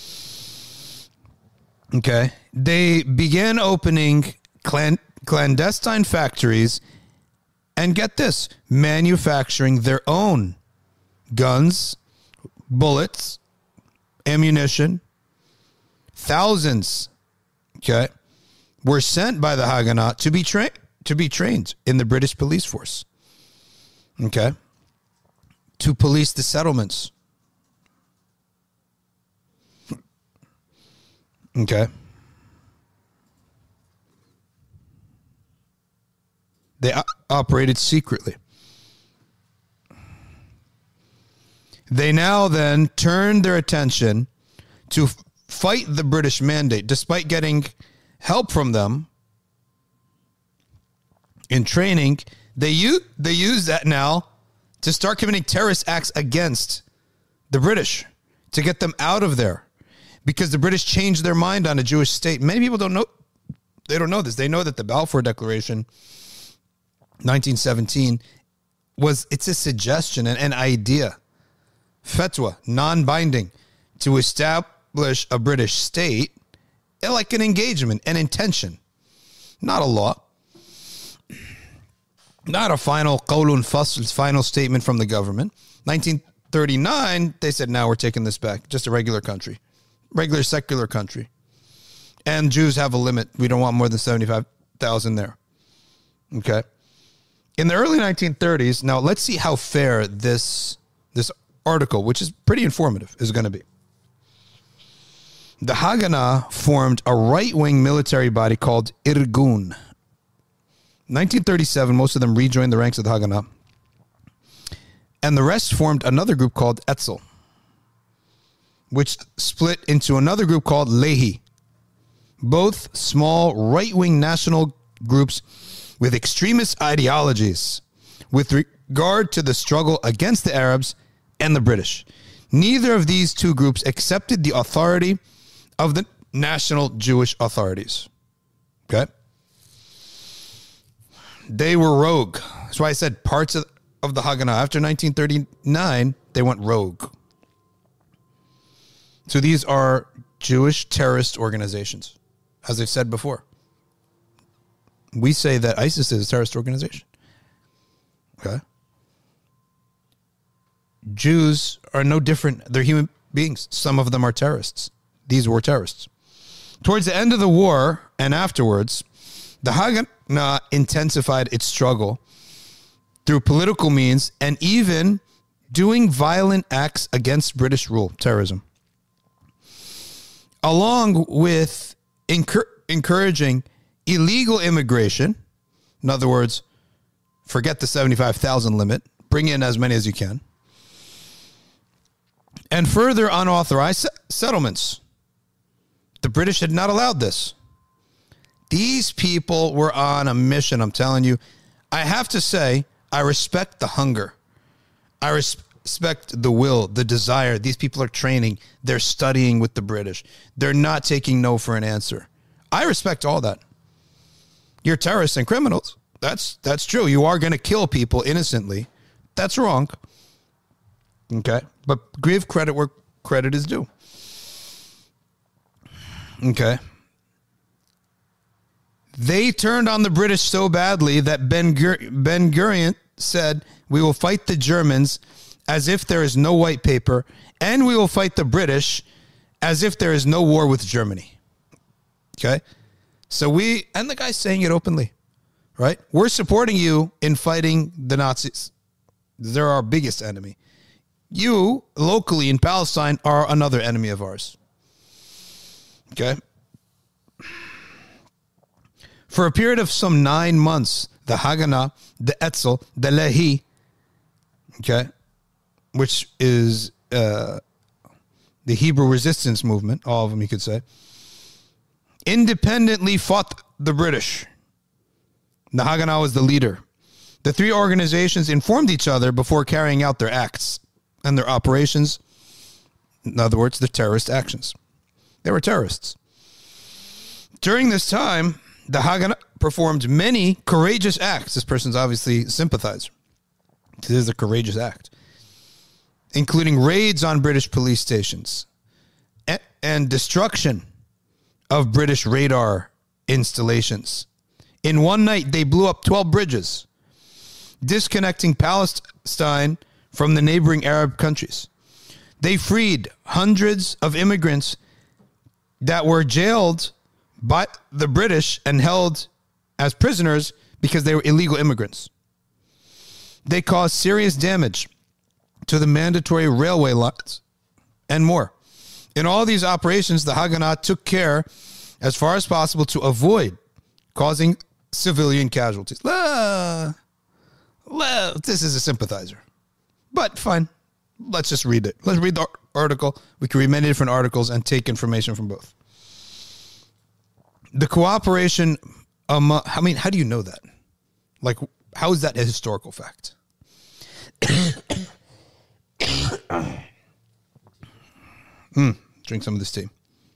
Okay? They began opening clan, clandestine factories and, get this, manufacturing their own guns, bullets, ammunition. Thousands, okay, were sent by the Haganah to be trained to be trained in the British police force. Okay, to police the settlements. Okay, they o- operated secretly. They now then turned their attention to fight the British mandate, despite getting help from them in training. They use, they use that now to start committing terrorist acts against the British, to get them out of there, because the British changed their mind on a Jewish state. Many people don't know, they don't know this. They know that the Balfour Declaration, nineteen seventeen, was, it's a suggestion, an, an idea, fatwa, non-binding, to establish a British state, like an engagement, an intention, not a law, not a final qawlun fasl, final statement from the government. nineteen thirty-nine, they said, now we're taking this back. Just a regular country, regular secular country. And Jews have a limit. We don't want more than seventy-five thousand there. Okay. In the early nineteen thirties, now let's see how fair this, this article, which is pretty informative, is going to be. The Haganah formed a right-wing military body called Irgun. nineteen thirty-seven, most of them rejoined the ranks of the Haganah. And the rest formed another group called Etzel, which split into another group called Lehi. Both small right-wing national groups with extremist ideologies with regard to the struggle against the Arabs and the British. Neither of these two groups accepted the authority of the national Jewish authorities. Okay? They were rogue. That's why I said parts of, of the Haganah. After nineteen thirty-nine, they went rogue. So these are Jewish terrorist organizations, as I've said before. We say that ISIS is a terrorist organization. Okay? Jews are no different. They're human beings. Some of them are terrorists. These were terrorists. Towards the end of the war and afterwards, the Haganah intensified its struggle through political means and even doing violent acts against British rule, terrorism, along with encour- encouraging illegal immigration. In other words, forget the seventy-five thousand limit, bring in as many as you can, and further unauthorized settlements. The British had not allowed this. These people were on a mission, I'm telling you. I have to say, I respect the hunger. I res- respect the will, the desire. These people are training. They're studying with the British. They're not taking no for an answer. I respect all that. You're terrorists and criminals. That's that's true. You are going to kill people innocently. That's wrong. Okay? But give credit where credit is due. Okay. They turned on the British so badly that Ben Gur- Ben Gurion said, "We will fight the Germans as if there is no white paper, and we will fight the British as if there is no war with Germany." Okay? So we, and the guy's saying it openly, right? We're supporting you in fighting the Nazis. They're our biggest enemy. You, locally in Palestine, are another enemy of ours. Okay? For a period of some nine months, the Haganah, the Etzel, the Lehi, okay, which is uh, the Hebrew resistance movement, all of them you could say, independently fought the British. The Haganah was the leader. The three organizations informed each other before carrying out their acts and their operations. In other words, their terrorist actions. They were terrorists. During this time, the Haganah performed many courageous acts. This person's obviously a sympathizer. This is a courageous act, including raids on British police stations and, and destruction of British radar installations. In one night, they blew up twelve bridges, disconnecting Palestine from the neighboring Arab countries. They freed hundreds of immigrants that were jailed by the British and held as prisoners because they were illegal immigrants. They caused serious damage to the mandatory railway lines and more. In all these operations, the Haganah took care as far as possible to avoid causing civilian casualties. Ah, well, this is a sympathizer. But fine. Let's just read it. Let's read the article. We can read many different articles and take information from both. The cooperation, um, I mean, how do you know that? Like, how is that a historical fact? mm, drink some of this tea.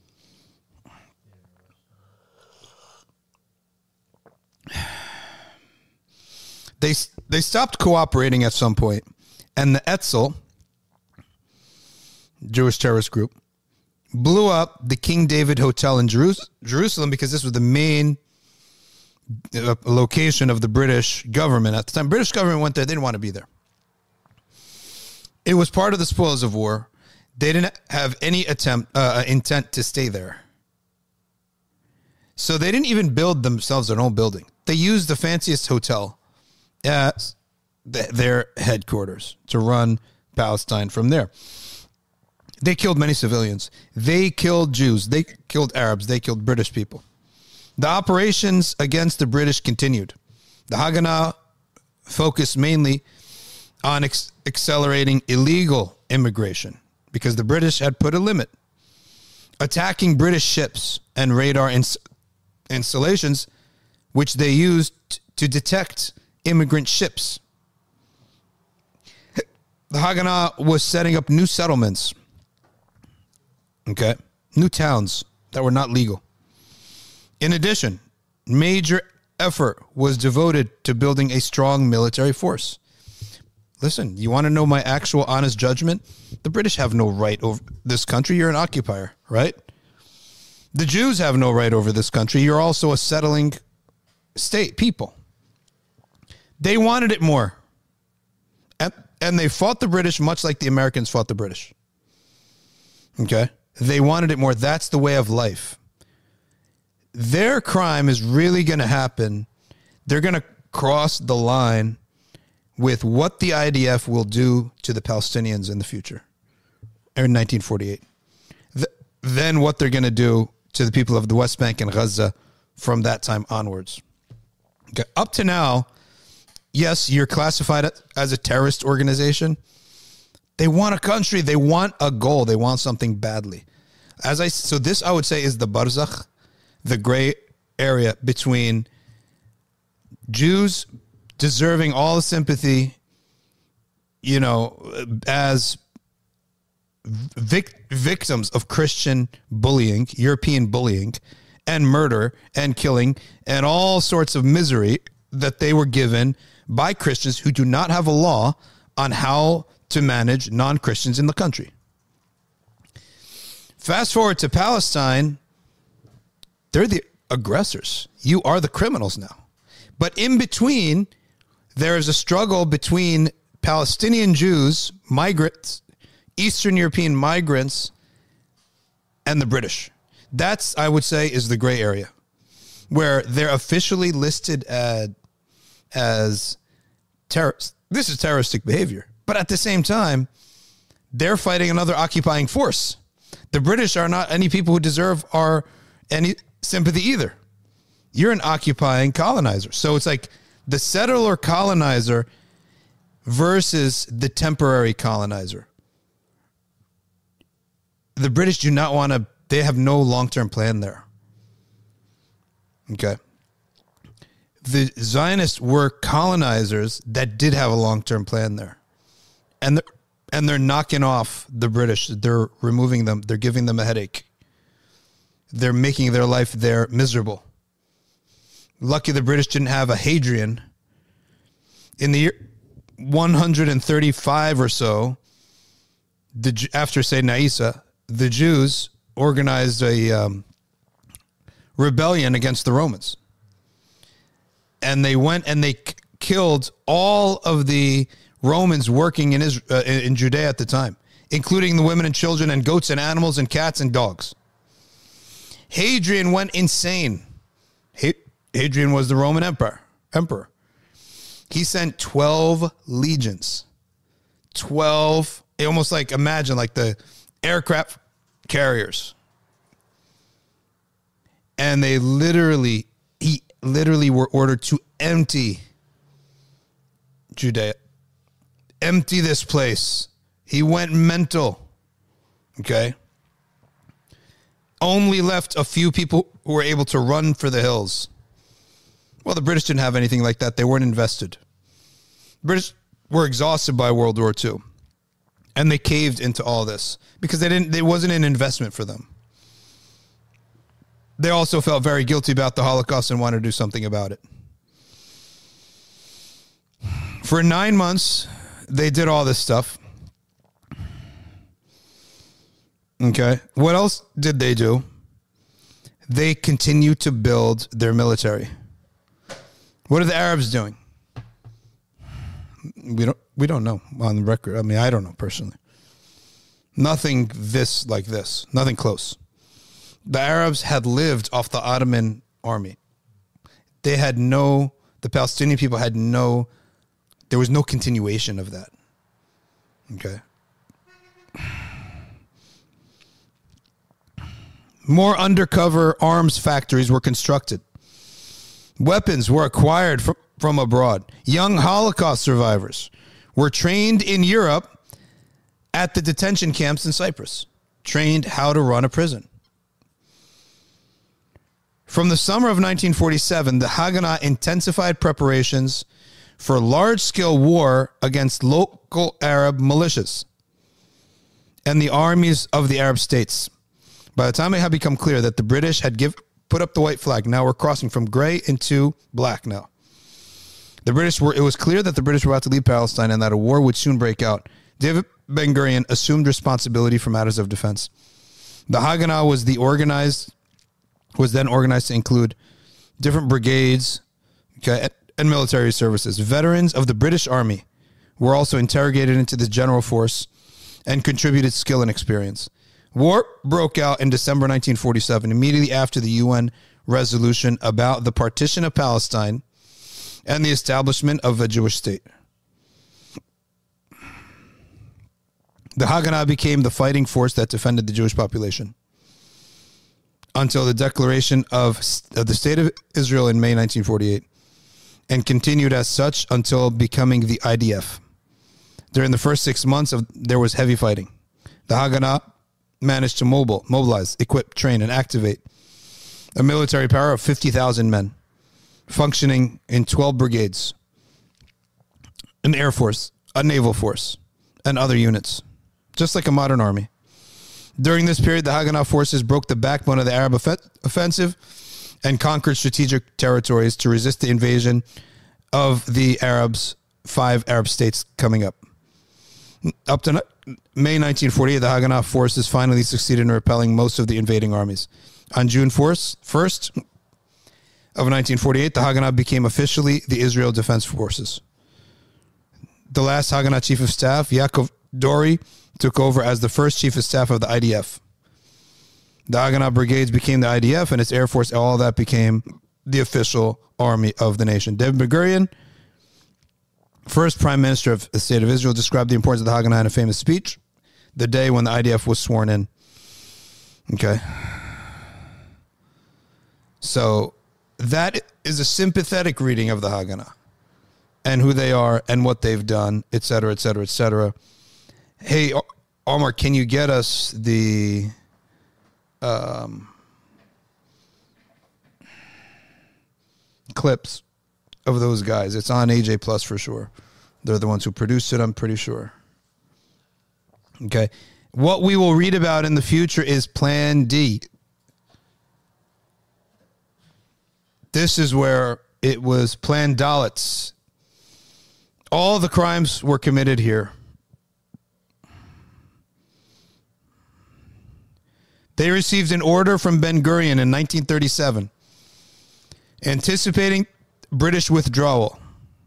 They they stopped cooperating at some point, and the Etzel, Jewish terrorist group, blew up the King David Hotel in Jerus- Jerusalem because this was the main uh, location of the British government at the time. British government went there; they didn't want to be there. It was part of the spoils of war. They didn't have any attempt uh, intent to stay there, so they didn't even build themselves their own building. They used the fanciest hotel as their headquarters to run Palestine from there. They killed many civilians. They killed Jews. They killed Arabs. They killed British people. The operations against the British continued. The Haganah focused mainly on ex- accelerating illegal immigration because the British had put a limit. Attacking British ships and radar ins- installations, which they used to detect immigrant ships. The Haganah was setting up new settlements, okay, new towns that were not legal. In addition, major effort was devoted to building a strong military force. Listen, you want to know my actual honest judgment? The British have no right over this country. You're an occupier, right? The Jews have no right over this country. You're also a settling state people. They wanted it more. And, and they fought the British much like the Americans fought the British. Okay? They wanted it more. That's the way of life. Their crime is really going to happen. They're going to cross the line with what the I D F will do to the Palestinians in the future, in nineteen forty-eight. Th- then what they're going to do to the people of the West Bank and Gaza from that time onwards. Okay. Up to now, yes, you're classified as a terrorist organization. They want a country. They want a goal. They want something badly. As I so this I would say is the barzakh, the gray area between Jews deserving all the sympathy, you know, as vic- victims of Christian bullying, European bullying, and murder and killing and all sorts of misery that they were given by Christians who do not have a law on how to manage non-Christians in the country. Fast forward to Palestine, they're the aggressors. You are the criminals now. But in between, there is a struggle between Palestinian Jews, migrants, Eastern European migrants, and the British. That's, I would say, is the gray area, where they're officially listed as, as terrorists. This is terroristic behavior. But at the same time, they're fighting another occupying force. The British are not any people who deserve our any sympathy either. You're an occupying colonizer. So it's like the settler colonizer versus the temporary colonizer. The British do not want to, they have no long-term plan there. Okay. the Zionists were colonizers that did have a long-term plan there. And they're, and they're knocking off the British. They're removing them. They're giving them a headache. They're making their life there miserable. Lucky the British didn't have a Hadrian. In the year one hundred thirty-five or so, the, after Sayyidina Isa, the Jews organized a um, rebellion against the Romans. And they went and they k- killed all of the Romans working in Israel, uh, in Judea at the time, including the women and children and goats and animals and cats and dogs. Hadrian went insane. Hadrian was the Roman emperor. Emperor. He sent twelve legions. twelve, almost like, imagine like the aircraft carriers. And they literally, he literally were ordered to empty Judea. Empty this place. He went mental. Okay. Only left a few people who were able to run for the hills. Well, the British didn't have anything like that. They weren't invested. The British were exhausted by World War Two. And they caved into all this because they didn't, it wasn't an investment for them. They also felt very guilty about the Holocaust and wanted to do something about it. For nine months, they did all this stuff. Okay. What else did they do? They continued to build their military. What are the Arabs doing? We don't we don't know on the record. I mean, I don't know personally. Nothing this like this. Nothing close. The Arabs had lived off the Ottoman army. They had no, the Palestinian people had no, there was no continuation of that. Okay. More undercover arms factories were constructed. Weapons were acquired from, from abroad. Young Holocaust survivors were trained in Europe at the detention camps in Cyprus, trained how to run a prison. From the summer of nineteen forty-seven, the Haganah intensified preparations for large-scale war against local Arab militias and the armies of the Arab states. By the time it had become clear that the British had give, put up the white flag, now we're crossing from gray into black now. The British were, it was clear that the British were about to leave Palestine and that a war would soon break out. David Ben-Gurion assumed responsibility for matters of defense. The Haganah was the organized, was then organized to include different brigades, okay, and military services. Veterans of the British Army were also interrogated into the general force and contributed skill and experience. War broke out in December nineteen forty-seven, immediately after the U N resolution about the partition of Palestine and the establishment of a Jewish state. The Haganah became the fighting force that defended the Jewish population until the declaration of, of the State of Israel in May nineteen forty-eight, and continued as such until becoming the I D F. During the first six months, of there was heavy fighting. The Haganah managed to mobile, mobilize, equip, train, and activate a military power of fifty thousand men, functioning in twelve brigades, an air force, a naval force, and other units, just like a modern army. During this period, the Haganah forces broke the backbone of the Arab off- offensive and conquered strategic territories to resist the invasion of the Arabs, five Arab states coming up. Up to May nineteen forty-eight, the Haganah forces finally succeeded in repelling most of the invading armies. On June first of nineteen forty-eight, the Haganah became officially the Israel Defense Forces. The last Haganah chief of staff, Yaakov Dori, took over as the first chief of staff of the I D F. The Haganah brigades became the I D F, and its air force, all that became the official army of the nation. David Ben-Gurion, first prime minister of the state of Israel, described the importance of the Haganah in a famous speech the day when the I D F was sworn in. Okay. So that is a sympathetic reading of the Haganah and who they are and what they've done, et cetera, et cetera, et cetera. Hey, Omar, can you get us the um, clips of those guys. It's on A J Plus for sure. They're the ones who produced it, I'm pretty sure. Okay. What we will read about in the future is Plan D. This is where it was Plan Dalits. All the crimes were committed here. They received an order from Ben Gurion in nineteen thirty-seven, anticipating British withdrawal.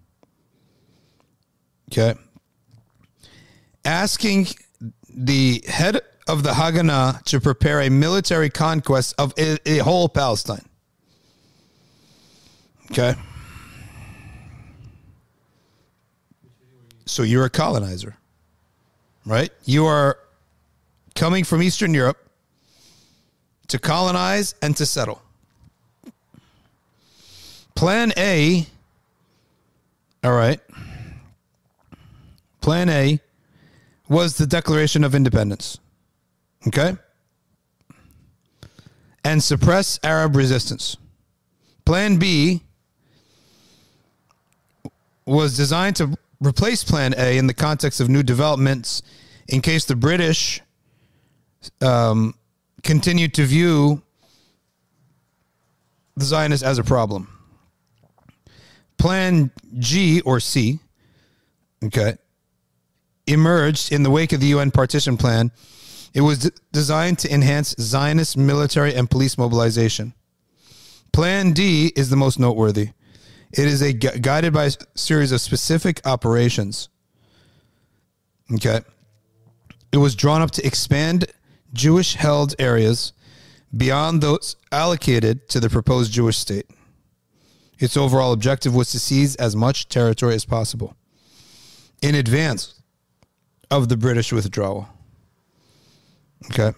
Okay. Asking the head of the Haganah to prepare a military conquest of a, a whole Palestine. Okay. So you're a colonizer, right? You are coming from Eastern Europe to colonize and to settle. Plan A, all right. Plan A was the Declaration of Independence, okay? And suppress Arab resistance. Plan B was designed to replace Plan A in the context of new developments in case the British um, continued to view the Zionists as a problem. Plan G or C, okay, emerged in the wake of the U N partition plan. It was d- designed to enhance Zionist military and police mobilization. Plan D is the most noteworthy. It is a gu- guided by a series of specific operations. Okay. It was drawn up to expand Jewish-held areas beyond those allocated to the proposed Jewish state. Its overall objective was to seize as much territory as possible in advance of the British withdrawal. Okay.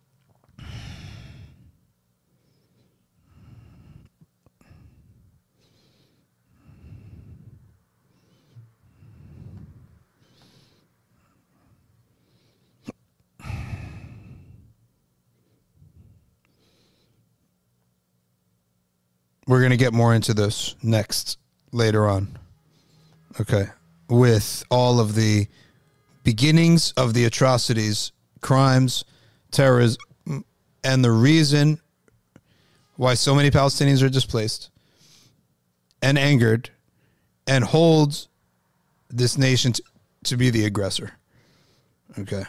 We're going to get more into this next, later on. Okay. With all of the beginnings of the atrocities, crimes, terrorism, and the reason why so many Palestinians are displaced and angered and hold this nation to, to be the aggressor. Okay.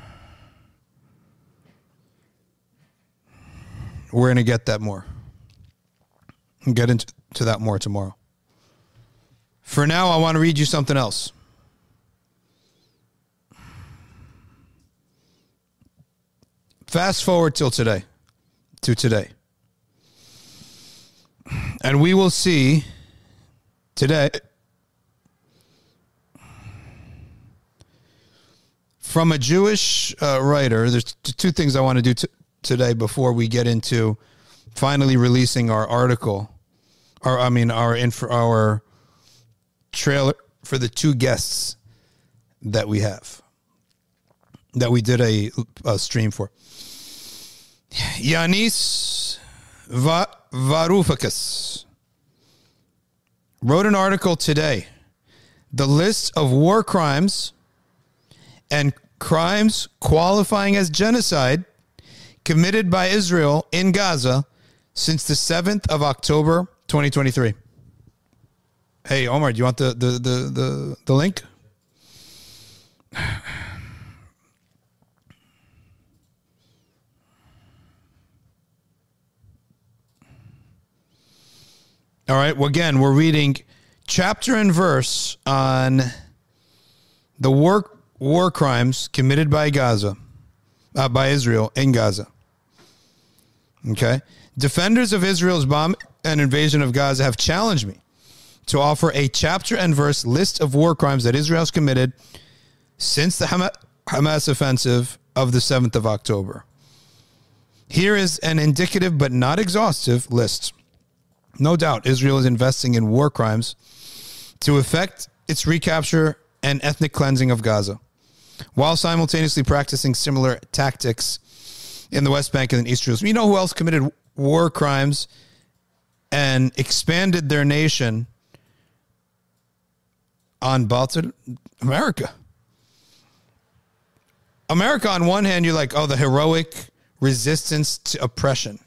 We're going to get that more. We'll get into to that more tomorrow. For now, I want to read you something else. Fast forward till today, to today. And we will see today from a Jewish uh, writer. There's t- two things I want to do t- today before we get into finally releasing our article, or I mean our info, our trailer for the two guests that we have, that we did a, a stream for. Yanis Va- Varoufakis wrote an article today. The list of war crimes and crimes qualifying as genocide committed by Israel in Gaza since the seventh of October, twenty twenty-three. Hey, Omar, do you want the, the, the, the, the link? All right. Well, again, we're reading chapter and verse on the war war crimes committed by Gaza, uh, by Israel in Gaza. Okay. Defenders of Israel's bomb and invasion of Gaza have challenged me to offer a chapter and verse list of war crimes that Israel has committed since the Hamas offensive of the seventh of October. Here is an indicative but not exhaustive list. No doubt, Israel is investing in war crimes to effect its recapture and ethnic cleansing of Gaza, while simultaneously practicing similar tactics in the West Bank and in East Jerusalem. You know who else committed war crimes and expanded their nation on Batil, America. America, on one hand, you're like, oh, the heroic resistance to oppression.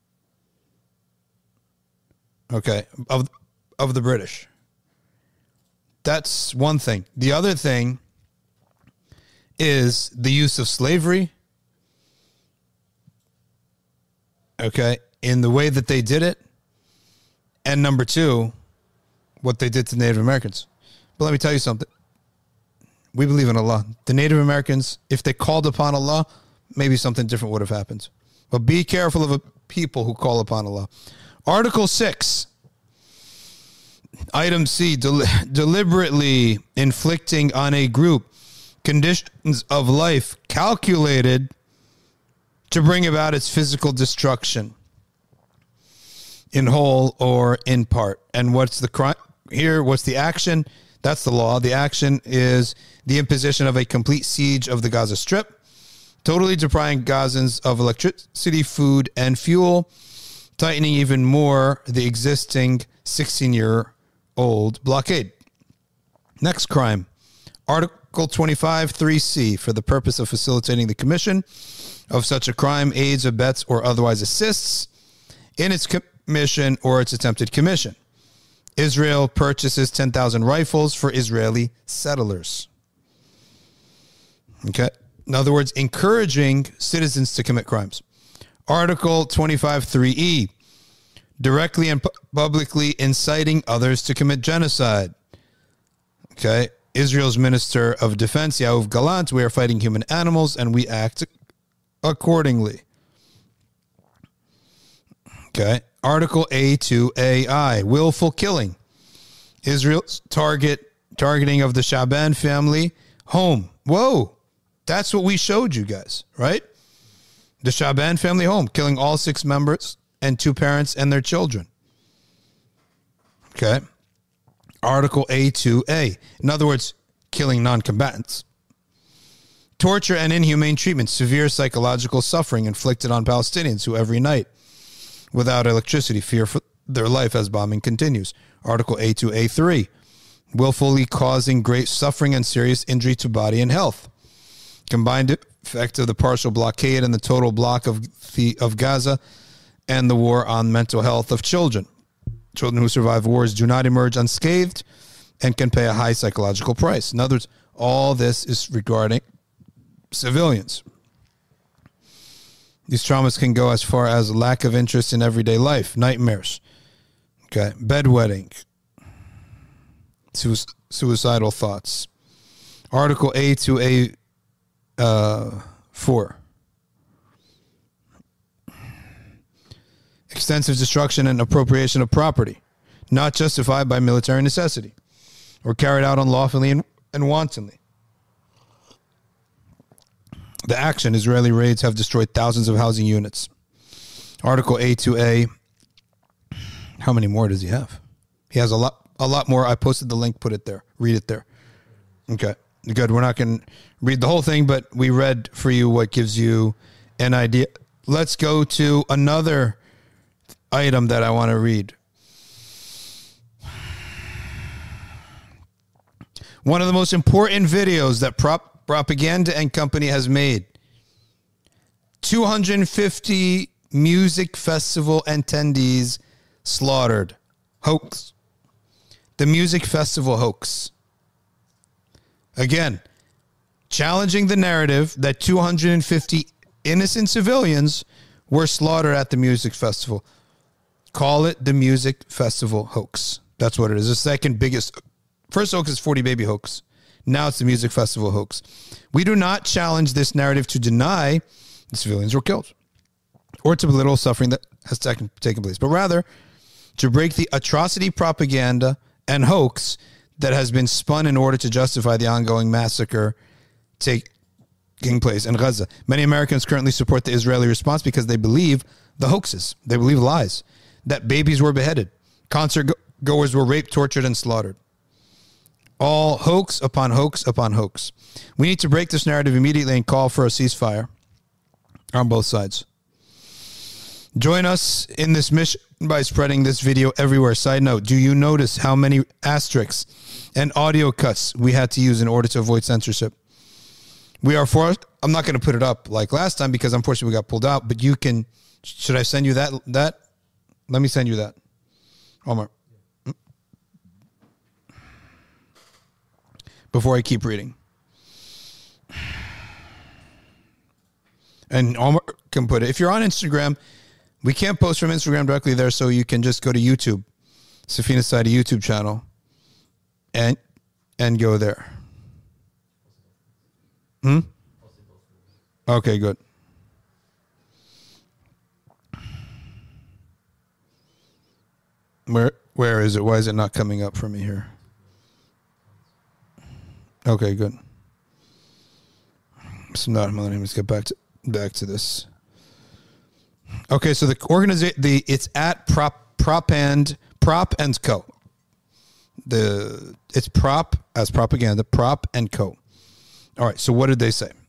Okay, of of the British. That's one thing. The other thing is the use of slavery. Okay, in the way that they did it. And number two, what they did to Native Americans. But let me tell you something. We believe in Allah. The Native Americans, if they called upon Allah, maybe something different would have happened. But be careful of a people who call upon Allah. Article six. Item C, del- deliberately inflicting on a group conditions of life calculated to bring about its physical destruction in whole or in part. And what's the crime here? What's the action? That's the law. The action is the imposition of a complete siege of the Gaza Strip, totally depriving Gazans of electricity, food, and fuel, tightening even more the existing sixteen-year-old blockade. Next crime, Article twenty-five, three C, for the purpose of facilitating the commission of such a crime, aids, abets, or otherwise assists in its commission or its attempted commission. Israel purchases ten thousand rifles for Israeli settlers. Okay. In other words, encouraging citizens to commit crimes. Article twenty-five, three E, directly and pu- publicly inciting others to commit genocide. Okay. Israel's Minister of Defense, Yoav Gallant, we are fighting human animals and we act accordingly. Okay. Article A two A I, willful killing. Israel's target targeting of the Shaban family home. Whoa. That's what we showed you guys, right? The Shaban family home, killing all six members and two parents and their children. Okay. Article A two A. In other words, killing non-combatants. Torture and inhumane treatment, severe psychological suffering inflicted on Palestinians who every night, without electricity, fear for their life as bombing continues. Article A two A three, willfully causing great suffering and serious injury to body and health. Combined effect of the partial blockade and the total block of the of Gaza and the war on mental health of children. Children who survive wars do not emerge unscathed and can pay a high psychological price. In other words, all this is regarding civilians. These traumas can go as far as lack of interest in everyday life, nightmares, okay, bedwetting, su- suicidal thoughts. Article A to A uh, four. Extensive destruction and appropriation of property, not justified by military necessity, or carried out unlawfully and, and wantonly. The action, Israeli raids have destroyed thousands of housing units. Article A two A. How many more does he have? He has a lot, a lot more. I posted the link, put it there. Read it there. Okay, good. We're not going to read the whole thing, but we read for you what gives you an idea. Let's go to another item that I want to read. One of the most important videos that Prop Propaganda and Company has made. two hundred fifty music festival attendees slaughtered. Hoax. The music festival hoax. Again, challenging the narrative that two hundred fifty innocent civilians were slaughtered at the music festival. Call it the music festival hoax. That's what it is. The second biggest. First hoax is forty baby hoax. Now it's the music festival hoax. We do not challenge this narrative to deny the civilians were killed or to belittle suffering that has taken, taken place, but rather to break the atrocity propaganda and hoax that has been spun in order to justify the ongoing massacre taking place in Gaza. Many Americans currently support the Israeli response because they believe the hoaxes. They believe lies, that babies were beheaded, concert goers were raped, tortured, and slaughtered. All hoax upon hoax upon hoax. We need to break this narrative immediately and call for a ceasefire on both sides. Join us in this mission by spreading this video everywhere. Side note, do you notice how many asterisks and audio cuts we had to use in order to avoid censorship. We are forced. I'm not going to put it up like last time because unfortunately we got pulled out. But you can. Should I send you that? That? Let me send you that, Omar. Before I keep reading. And Omar can put it. If you're on Instagram, we can't post from Instagram directly there, so you can just go to YouTube, Safina Society YouTube channel, and and go there. Hmm? Okay, good. Where where is it? Why is it not coming up for me here? Okay, good. So not let's get back to back to this. Okay, so the organization the it's at prop prop and prop and co. The it's prop as propaganda, prop and co. All right, so what did they say?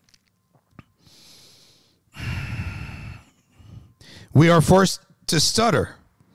We are forced to stutter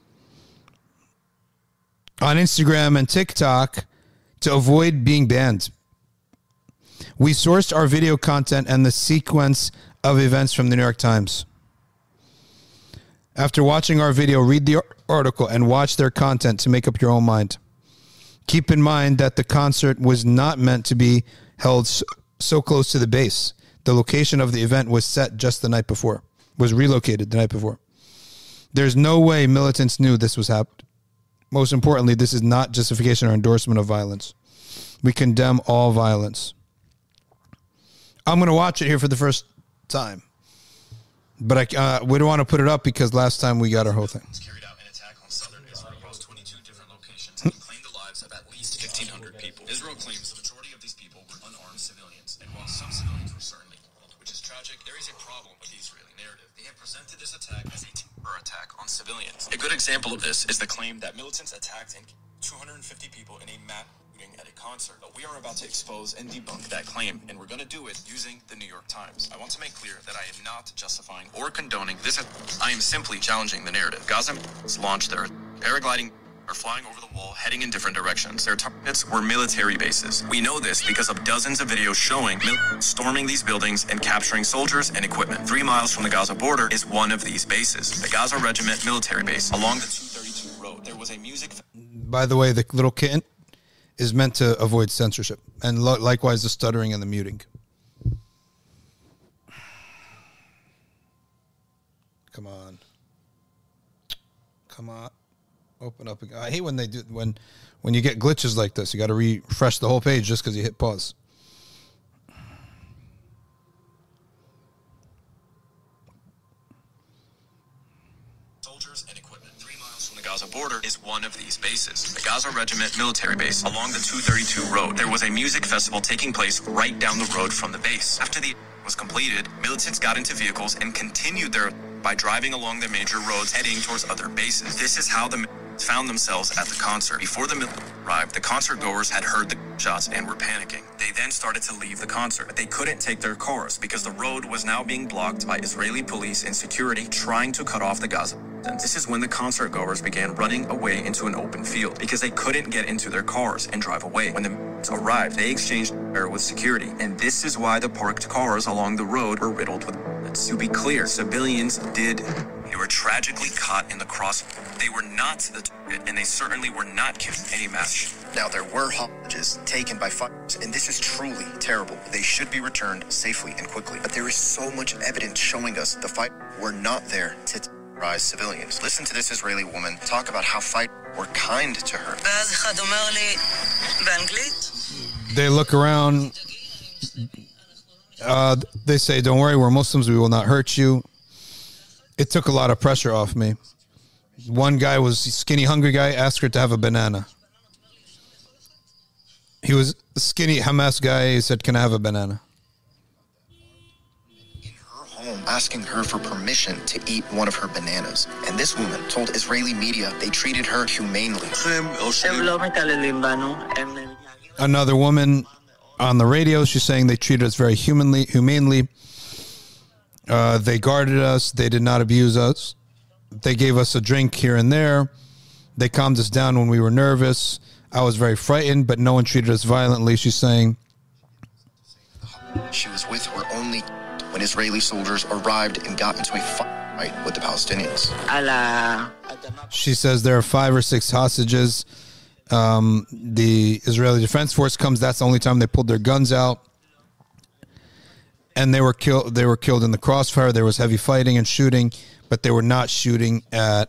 on Instagram and TikTok to avoid being banned. We sourced our video content and the sequence of events from the New York Times. After watching our video, read the article and watch their content to make up your own mind. Keep in mind that the concert was not meant to be held so, so close to the base. The location of the event was set just the night before, was relocated the night before. There's no way militants knew this was happening. Most importantly, this is not justification or endorsement of violence. We condemn all violence. I'm going to watch it here for the first time. But I, uh, we don't want to put it up because last time we got our whole thing. Carried out an attack on southern Israel across twenty-two different locations and claimed the lives of at least fifteen hundred people. Israel claims the majority of these people were unarmed civilians, and while some civilians were certainly killed, which is tragic, there is a problem with the Israeli narrative. They have presented this attack as a terror attack on civilians. A good example of this is the claim that militants attacked and two hundred fifty people in a mass shooting at a concert. But we are about to expose and debunk that claim, and we're going to do it using the New York Times. I want to make clear that I am not justifying or condoning this. I am simply challenging the narrative. Gaza launched their paragliding or flying over the wall, heading in different directions. Their targets were military bases. We know this because of dozens of videos showing militants storming these buildings and capturing soldiers and equipment. Three miles from the Gaza border is one of these bases, the Gaza Regiment military base along the two thirty-two road. There was a music... By the way, the little kitten is meant to avoid censorship, and lo- likewise the stuttering and the muting. Come on. Come on. Open up again. I hate when they do when when you get glitches like this. You got to refresh the whole page just because you hit pause. Soldiers and equipment. Three miles from the Gaza border is one of these bases, the Gaza Regiment military base along the two thirty-two road. There was a music festival taking place right down the road from the base. After the was completed, militants got into vehicles and continued their by driving along the major roads heading towards other bases. This is how the militants found themselves at the concert. Before the militants arrived, the concert goers had heard the shots and were panicking. They then started to leave the concert, but they couldn't take their cars because the road was now being blocked by Israeli police and security trying to cut off the Gaza. This is when the concert goers began running away into an open field because they couldn't get into their cars and drive away. When the militants arrived, they exchanged fire with security, and this is why the parked cars along the road were riddled with bullets. To be clear, civilians did. They were tragically caught in the cross. They were not the target, and they certainly were not given any match. Now, there were hostages taken by fighters, and this is truly terrible. They should be returned safely and quickly. But there is so much evidence showing us the fighters were not there to terrorize civilians. Listen to this Israeli woman talk about how fighters were kind to her. They look around. Uh, they say, don't worry, we're Muslims. We will not hurt you. It took a lot of pressure off me. One guy was a skinny, hungry guy, asked her to have a banana. He was a skinny Hamas guy. He said, can I have a banana? In her home, asking her for permission to eat one of her bananas. And this woman told Israeli media they treated her humanely. Another woman on the radio, she's saying they treated us very humanly, humanely. Uh, they guarded us. They did not abuse us. They gave us a drink here and there. They calmed us down when we were nervous. I was very frightened, but no one treated us violently. She's saying she was with were only when Israeli soldiers arrived and got into a fight with the Palestinians. She says there are five or six hostages. Um, the Israeli Defense Force comes. That's the only time they pulled their guns out, and they were killed. They were killed in the crossfire. There was heavy fighting and shooting, but they were not shooting at.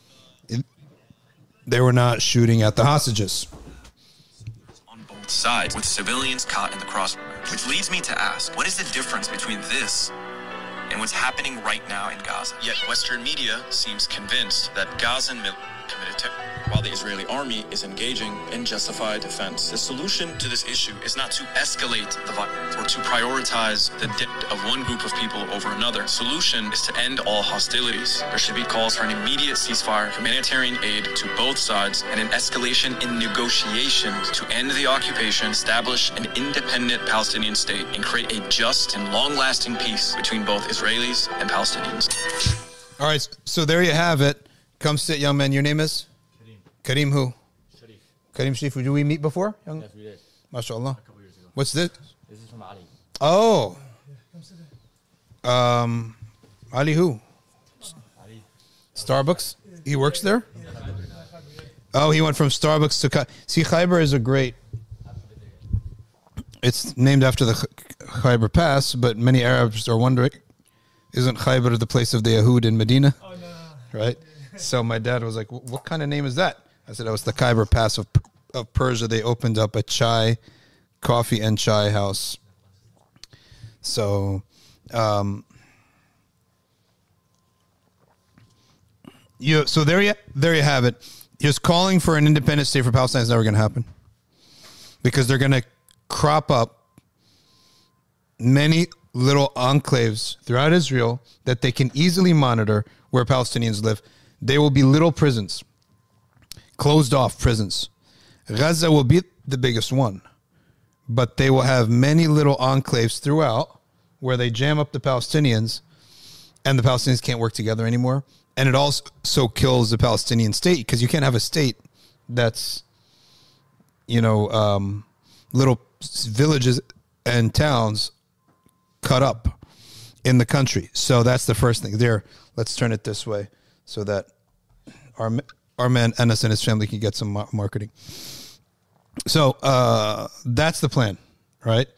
They were not shooting at the hostages. On both sides, with civilians caught in the crossfire. Which leads me to ask, what is the difference between this and what's happening right now in Gaza? Yet Western media seems convinced that Gazan military committed terror, while the Israeli army is engaging in justified defense. The solution to this issue is not to escalate the violence or to prioritize the death of one group of people over another. The solution is to end all hostilities. There should be calls for an immediate ceasefire, humanitarian aid to both sides, and an escalation in negotiations to end the occupation, establish an independent Palestinian state, and create a just and long-lasting peace between both Israelis and Palestinians. All right, so there you have it. Come sit, young man. Your name is? Kareem who? Sharif. Kareem Sharif. Did we meet before? Young? Yes, we did. MashaAllah. A couple years ago. What's this? This is from Ali. Oh. Um, Ali who? Ali. Starbucks? He works there? Oh, he went from Starbucks to... Khy- See, Khyber is a great... It's named after the Ch- Khyber Pass, but many Arabs are wondering, isn't Khyber the place of the Yahud in Medina? Oh, no. Right? So my dad was like, what kind of name is that? I said, oh, it's the Khyber Pass of, of Persia. They opened up a chai, coffee and chai house. So, um, you, so there you, there you have it. Just calling for an independent state for Palestine is never going to happen because they're going to crop up many little enclaves throughout Israel that they can easily monitor where Palestinians live. They will be little prisons, closed off prisons. Gaza will be the biggest one, but they will have many little enclaves throughout where they jam up the Palestinians and the Palestinians can't work together anymore. And it also kills the Palestinian state because you can't have a state that's, you know, um, little villages and towns cut up in the country. So that's the first thing there. Let's turn it this way so that our our man Enes and his family can get some mar- marketing. So uh, that's the plan, right?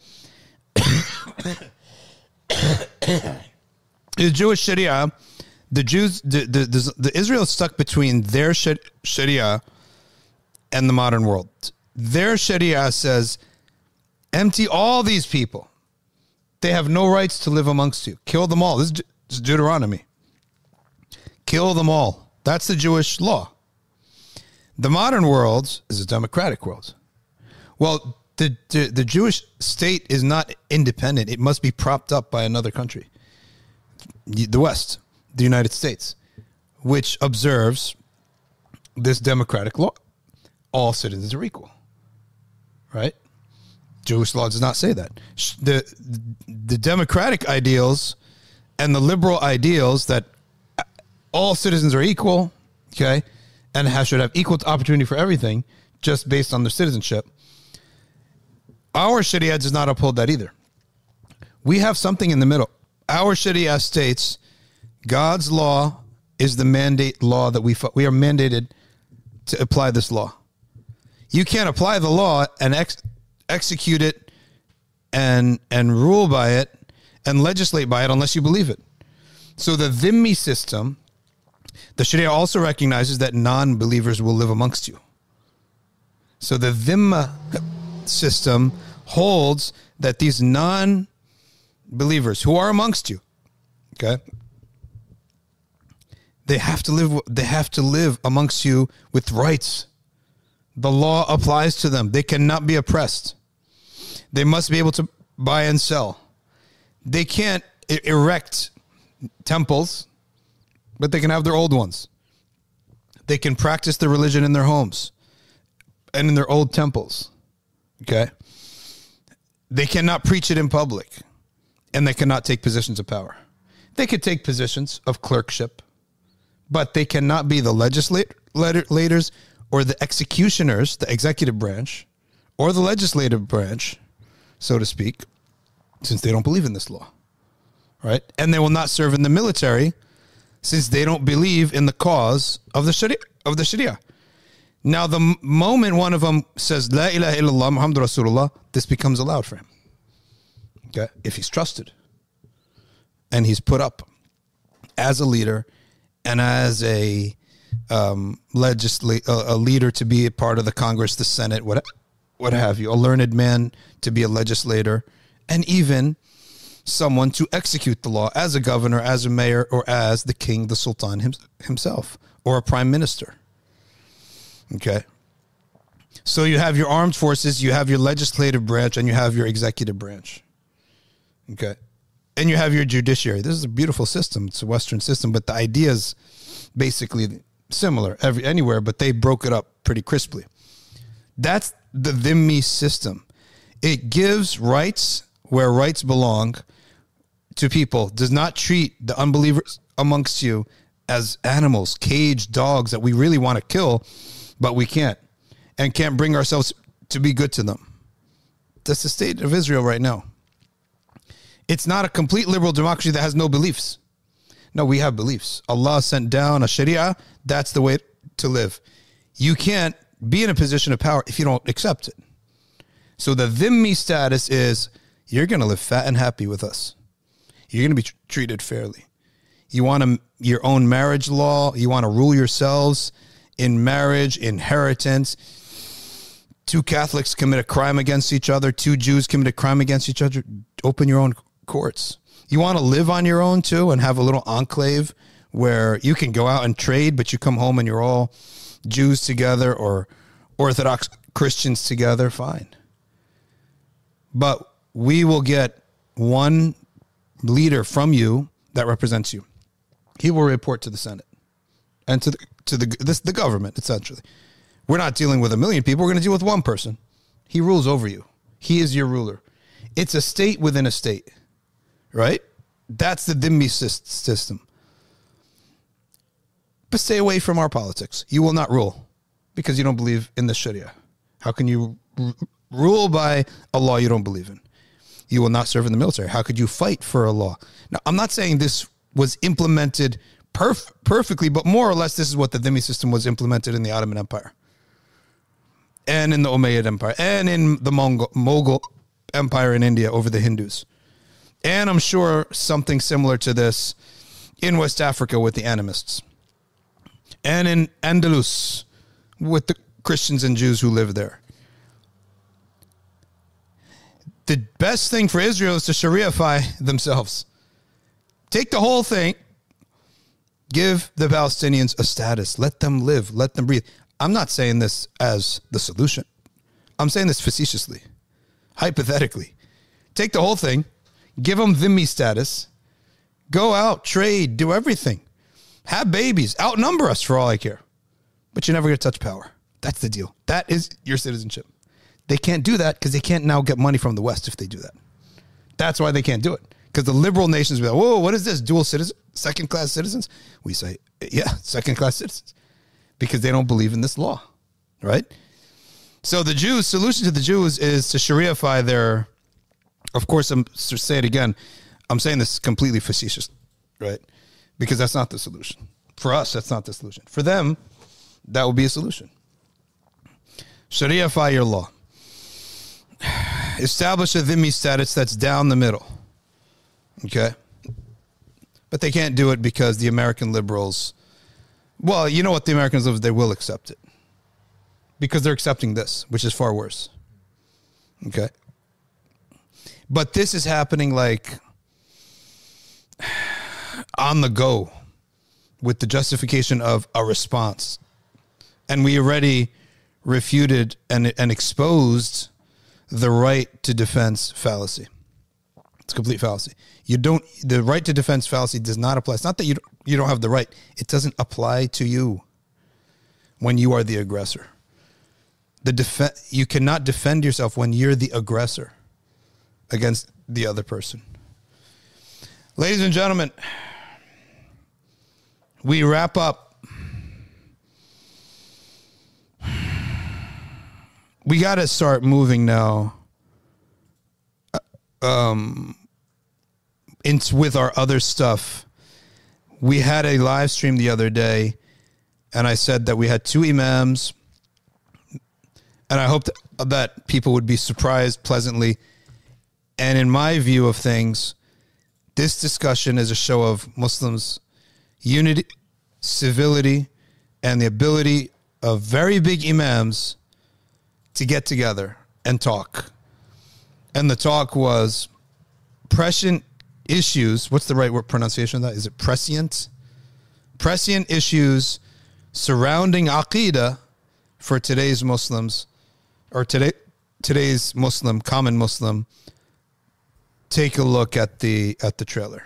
The Jewish Sharia, the Jews, the the, the, the Israel is stuck between their Sharia and the modern world. Their Sharia says, empty all these people. They have no rights to live amongst you. Kill them all. This is, De- this is Deuteronomy. Kill them all. That's the Jewish law. The modern world is a democratic world. Well, the, the, the Jewish state is not independent. It must be propped up by another country. The West, the United States, which observes this democratic law. All citizens are equal. Right? Jewish law does not say that. The, the democratic ideals and the liberal ideals that all citizens are equal, okay, and have, should have equal opportunity for everything just based on their citizenship. Our Sharia does not uphold that either. We have something in the middle. Our Sharia states God's law is the mandate law that we we are mandated to apply this law. You can't apply the law and ex, execute it and and rule by it and legislate by it unless you believe it. So the dhimmi system, the Sharia also recognizes that non-believers will live amongst you. So the dhimma system holds that these non-believers who are amongst you, okay, they have to live. They have to live amongst you with rights. The law applies to them. They cannot be oppressed. They must be able to buy and sell. They can't e- erect temples, but they can have their old ones. They can practice their religion in their homes and in their old temples. Okay? They cannot preach it in public, and they cannot take positions of power. They could take positions of clerkship, but they cannot be the legislators or the executioners, the executive branch, or the legislative branch, so to speak, since they don't believe in this law, right? And they will not serve in the military since they don't believe in the cause of the Sharia. Of the Sharia. Now, the m- moment one of them says, La ilaha illallah Muhammadur Rasulullah, this becomes allowed for him. Okay? If he's trusted and he's put up as a leader and as a um, legislate a, a leader to be a part of the Congress, the Senate, what what have you, a learned man to be a legislator, and even someone to execute the law as a governor, as a mayor, or as the king, the sultan him, himself, or a prime minister. Okay. So you have your armed forces, you have your legislative branch, and you have your executive branch. Okay. And you have your judiciary. This is a beautiful system. It's a Western system, but the idea is basically similar every anywhere, but they broke it up pretty crisply. That's the dhimmi system. It gives rights where rights belong to people, does not treat the unbelievers amongst you as animals, caged dogs that we really want to kill, but we can't, and can't bring ourselves to be good to them. That's the state of Israel right now. It's not a complete liberal democracy that has no beliefs. No, we have beliefs. Allah sent down a Sharia. That's the way to live. You can't be in a position of power if you don't accept it. So the dhimmi status is, you're going to live fat and happy with us. You're going to be tr- treated fairly. You want a, your own marriage law. You want to rule yourselves in marriage, inheritance. Two Catholics commit a crime against each other. Two Jews commit a crime against each other. Open your own courts. You want to live on your own too and have a little enclave where you can go out and trade, but you come home and you're all Jews together or Orthodox Christians together. Fine. But we will get one leader from you that represents you. He will report to the Senate and to the to the this the government, essentially. We're not dealing with a million people. We're going to deal with one person. He rules over you. He is your ruler. It's a state within a state, right? That's the dhimmi system. But stay away from our politics. You will not rule because you don't believe in the Sharia. How can you r- rule by a law you don't believe in? You will not serve in the military. How could you fight for a law? Now, I'm not saying this was implemented perf- perfectly, but more or less this is what the dhimmi system was implemented in the Ottoman Empire and in the Umayyad Empire and in the Mongol, Mughal Empire in India over the Hindus. And I'm sure something similar to this in West Africa with the animists. And in Andalus with the Christians and Jews who live there. The best thing for Israel is to Shariafy themselves. Take the whole thing. Give the Palestinians a status. Let them live. Let them breathe. I'm not saying this as the solution. I'm saying this facetiously. Hypothetically. Take the whole thing. Give them dhimmi status. Go out, trade, do everything. Have babies. Outnumber us for all I care. But you're never going to touch power. That's the deal. That is your citizenship. They can't do that because they can't now get money from the West if they do that. That's why they can't do it. Because the liberal nations will be like, whoa, what is this? Dual citizen? Second-class citizens? We say, yeah, second-class citizens. Because they don't believe in this law. Right? So the Jews, solution to the Jews is to Shariafy their, of course, I'm to say it again, I'm saying this completely facetious, right? Because that's not the solution. For us, that's not the solution. For them, that will be a solution. Shariafy your law. Establish a dhimmi status that's down the middle. Okay? But they can't do it because the American liberals, well, you know what the Americans liberals, they will accept it. Because they're accepting this, which is far worse. Okay? But this is happening like on the go with the justification of a response. And we already refuted and, and exposed the right to defense fallacy. It's a complete fallacy. You don't, the right to defense fallacy does not apply. It's not that you don't, you don't have the right. It doesn't apply to you when you are the aggressor. The def- you cannot defend yourself when you're the aggressor against the other person. Ladies and gentlemen, we wrap up we got to start moving now. Um, into with our other stuff. We had a live stream the other day, and I said that we had two imams, and I hoped that people would be surprised pleasantly. And in my view of things, this discussion is a show of Muslims' unity, civility, and the ability of very big imams to get together and talk. And the talk was prescient issues. What's the right word pronunciation of that? Is it prescient? Prescient issues surrounding Aqidah for today's Muslims, or today today's Muslim, common Muslim. Take a look at the at the trailer.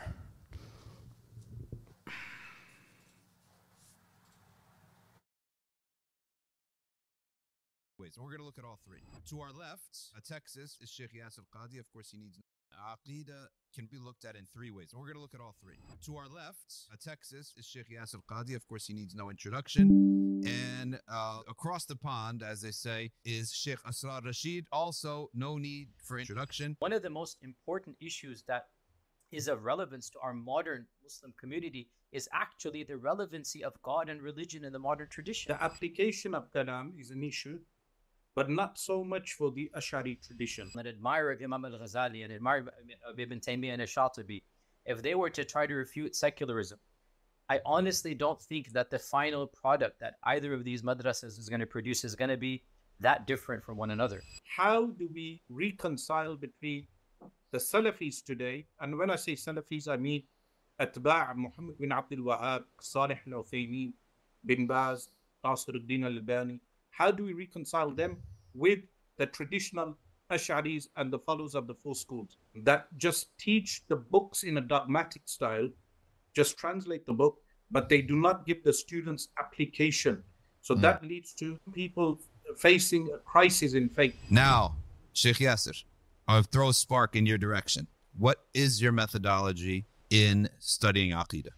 We're going to look at all three. To our left, uh, Texas is Sheikh Yasir Qadhi. Of course, he needs Aqidah can be looked at in three ways. We're going to look at all three. To our left, uh, Texas is Sheikh Yasir Qadhi. Of course, he needs no introduction. And uh, across the pond, as they say, is Sheikh Asrar Rashid. Also, no need for introduction. One of the most important issues that is of relevance to our modern Muslim community is actually the relevancy of God and religion in the modern tradition. The application of Kalam is an issue, but not so much for the Ash'ari tradition. An admirer of Imam al-Ghazali and admirer of Ibn Taymiyyah and al-Shatibi, if they were to try to refute secularism, I honestly don't think that the final product that either of these madrasas is going to produce is going to be that different from one another. How do we reconcile between the Salafis today, and when I say Salafis, I mean Atba' Muhammad bin Abdul Wahhab, Salih al-Uthaymeen, bin Baz, Nasiruddin al-Albani. How do we reconcile them with the traditional Ash'aris and the followers of the four schools that just teach the books in a dogmatic style, just translate the book, but they do not give the students application. So mm. that leads to people facing a crisis in faith. Now, Sheikh Yasir, I'll throw a spark in your direction. What is your methodology in studying Aqidah?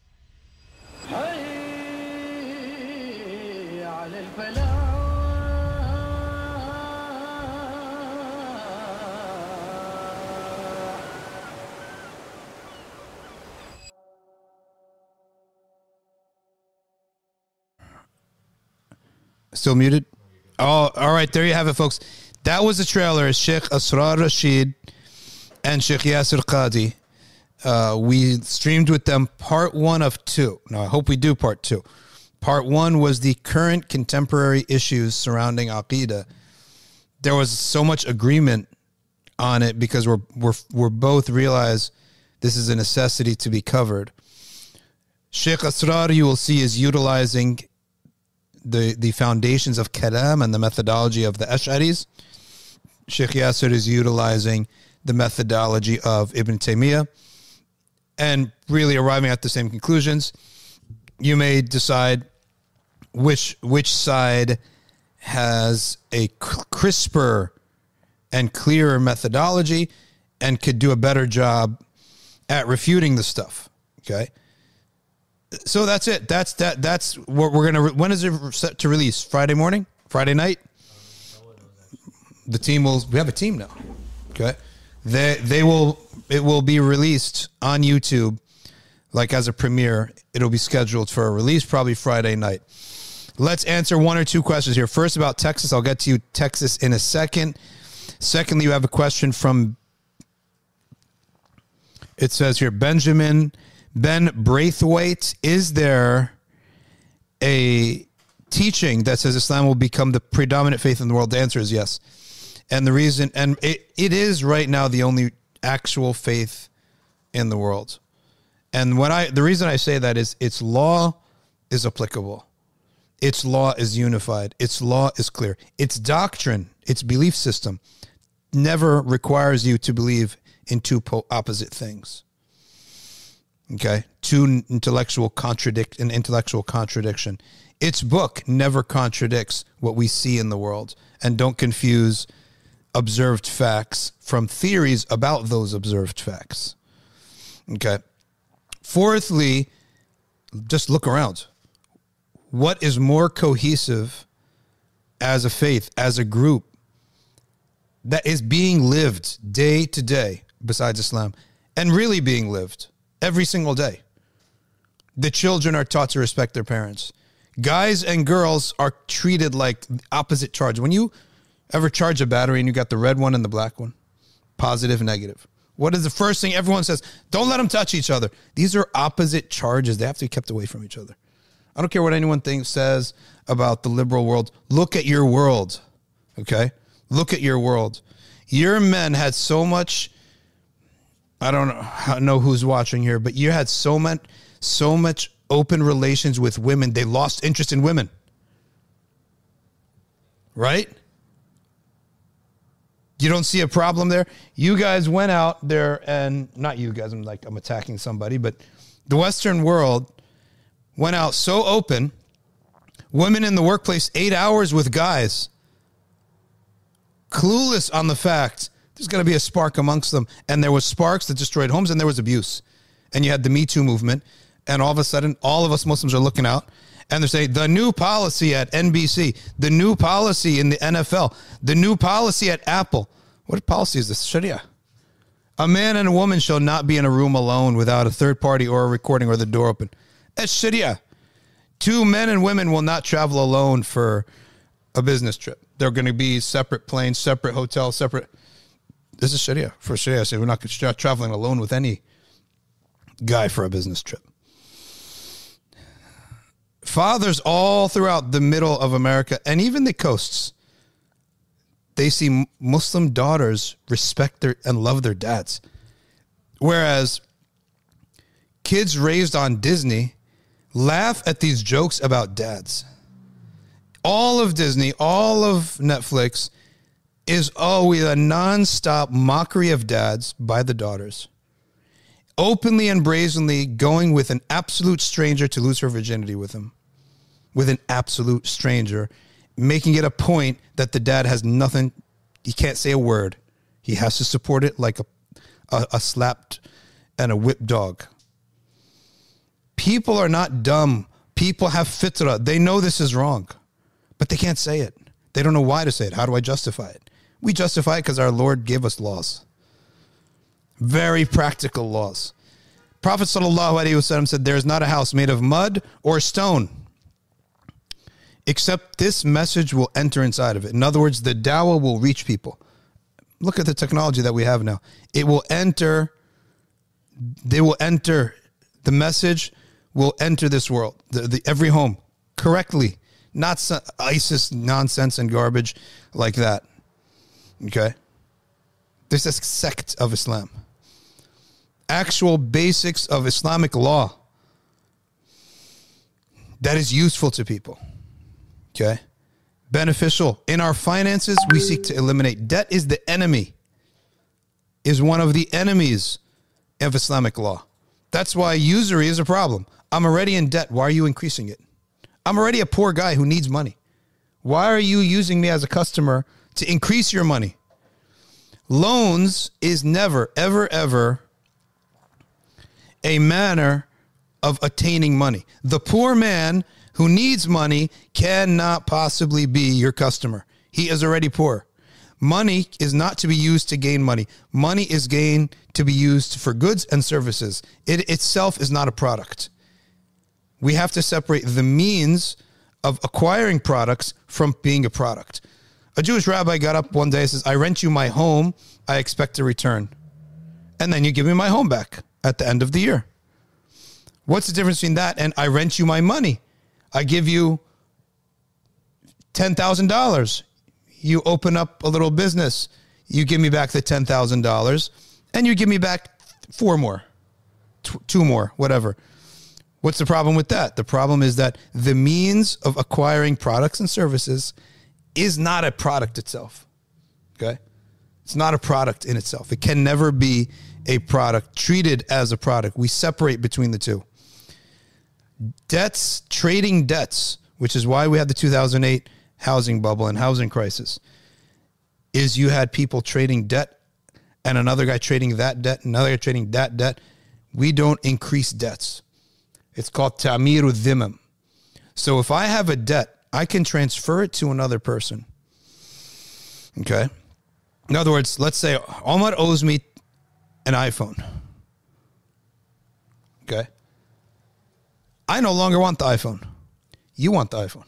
Still muted? Oh, all right. There you have it, folks. That was the trailer. Sheikh Asrar Rashid and Sheikh Yasir Qadhi. Uh, we streamed with them part one of two. Now, I hope we do part two. Part one was the current contemporary issues surrounding Aqidah. There was so much agreement on it because we're we're we're both realize this is a necessity to be covered. Sheikh Asrar, you will see, is utilizing the the foundations of Kalam and the methodology of the Ash'aris. Sheikh Yasir is utilizing the methodology of Ibn Taymiyyah and really arriving at the same conclusions. You may decide which which side has a crisper and clearer methodology and could do a better job at refuting the stuff. Okay. So that's it. That's that. That's what we're gonna. When is it set to release? Friday morning? Friday night? The team will. We have a team now. Okay. They they will. It will be released on YouTube, like as a premiere. It'll be scheduled for a release probably Friday night. Let's answer one or two questions here. First about Texas. I'll get to you Texas in a second. Secondly, you have a question from. It says here, Benjamin. Ben Braithwaite, is there a teaching that says Islam will become the predominant faith in the world? The answer is yes. And the reason, and it, it is right now the only actual faith in the world. And when I, the reason I say that is its law is applicable. Its law is unified. Its law is clear. Its doctrine, its belief system never requires you to believe in two opposite things. Okay, two intellectual contradict an intellectual contradiction. Its book never contradicts what we see in the world, and don't confuse observed facts from theories about those observed facts. Okay. Fourthly, just look around. What is more cohesive as a faith, as a group, that is being lived day to day besides Islam, and really being lived every single day. The children are taught to respect their parents. Guys and girls are treated like opposite charge. When you ever charge a battery and you got the red one and the black one, positive, negative, what is the first thing everyone says? Don't let them touch each other. These are opposite charges. They have to be kept away from each other. I don't care what anyone thinks, says about the liberal world. Look at your world, okay? Look at your world. Your men had so much, I don't know, know who's watching here, but you had so much, so much open relations with women. They lost interest in women. Right? You don't see a problem there? You guys went out there and, not you guys, I'm like, I'm attacking somebody, but the Western world went out so open. Women in the workplace, eight hours with guys, clueless on the fact there's going to be a spark amongst them. And there was sparks that destroyed homes, and there was abuse. And you had the Me Too movement. And all of a sudden, all of us Muslims are looking out. And they're saying, the new policy at N B C, the new policy in the N F L, the new policy at Apple. What policy is this? Sharia. A man and a woman shall not be in a room alone without a third party or a recording or the door open. That's Sharia. Two men and women will not travel alone for a business trip. They're going to be separate planes, separate hotels, separate. This is Sharia. For Sharia, so we're not traveling alone with any guy for a business trip. Fathers all throughout the middle of America and even the coasts, they see Muslim daughters respect their and love their dads. Whereas kids raised on Disney laugh at these jokes about dads. All of Disney, all of Netflix is always a nonstop mockery of dads by the daughters. Openly and brazenly going with an absolute stranger to lose her virginity with him. With an absolute stranger. Making it a point that the dad has nothing. He can't say a word. He has to support it like a, a, a slapped and a whipped dog. People are not dumb. People have fitrah. They know this is wrong. But they can't say it. They don't know why to say it. How do I justify it? We justify it because our Lord gave us laws. Very practical laws. Prophet sallallahu alaihi wasallam said, there is not a house made of mud or stone, except this message will enter inside of it. In other words, the dawah will reach people. Look at the technology that we have now. It will enter, they will enter, the message will enter this world, the, the every home, correctly. Not some ISIS nonsense and garbage like that. Okay? This is a sect of Islam. Actual basics of Islamic law that is useful to people. Okay? Beneficial. In our finances, we seek to eliminate debt. Is the enemy, is one of the enemies of Islamic law. That's why usury is a problem. I'm already in debt. Why are you increasing it? I'm already a poor guy who needs money. Why are you using me as a customer to increase your money? Loans is never, ever, ever a manner of attaining money. The poor man who needs money cannot possibly be your customer. He is already poor. Money is not to be used to gain money. Money is gained to be used for goods and services. It itself is not a product. We have to separate the means of acquiring products from being a product. A Jewish rabbi got up one day and says, I rent you my home, I expect a return. And then you give me my home back at the end of the year. What's the difference between that and I rent you my money? I give you ten thousand dollars. You open up a little business. You give me back the ten thousand dollars and you give me back four more, t- two more, whatever. What's the problem with that? The problem is that the means of acquiring products and services is not a product itself. Okay? It's not a product in itself. It can never be a product treated as a product. We separate between the two. Debts, trading debts, which is why we had the two thousand eight housing bubble and housing crisis, is you had people trading debt and another guy trading that debt, another guy trading that debt. We don't increase debts. It's called ta'miru dhimam. So if I have a debt, I can transfer it to another person. Okay? In other words, let's say Omar owes me an iPhone. Okay. I no longer want the iPhone. You want the iPhone.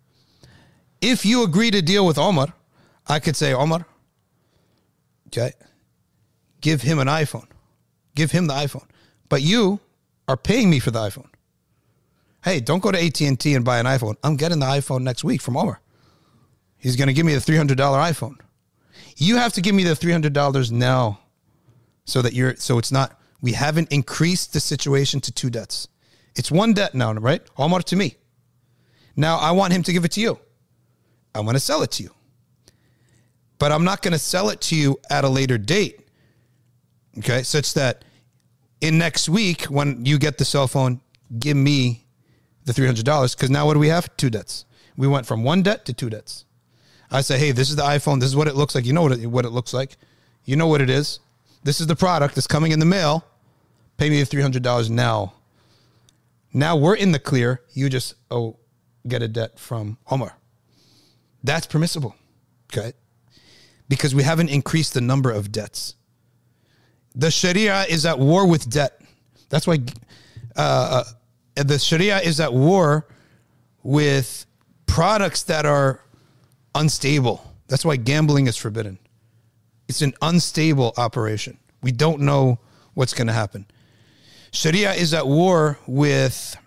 If you agree to deal with Omar, I could say, Omar, okay, give him an iPhone. Give him the iPhone. But you are paying me for the iPhone. Hey, don't go to A T and T and buy an iPhone. I'm getting the iPhone next week from Omar. He's going to give me the three hundred dollars iPhone. You have to give me the three hundred dollars now so that you're, so it's not, we haven't increased the situation to two debts. It's one debt now, right? Omar to me. Now I want him to give it to you. I'm going to sell it to you. But I'm not going to sell it to you at a later date. Okay? Such that in next week, when you get the cell phone, give me the three hundred dollars. Because now what do we have? Two debts. We went from one debt to two debts. I say, hey, this is the iPhone. This is what it looks like. You know what it, what it looks like. You know what it is. This is the product that's coming in the mail. Pay me the three hundred dollars now. Now we're in the clear. You just oh, get a debt from Omar. That's permissible. Okay? Because we haven't increased the number of debts. The Sharia is at war with debt. That's why uh, uh, the Sharia is at war with products that are unstable. That's why gambling is forbidden. It's an unstable operation. We don't know what's going to happen. Sharia is at war with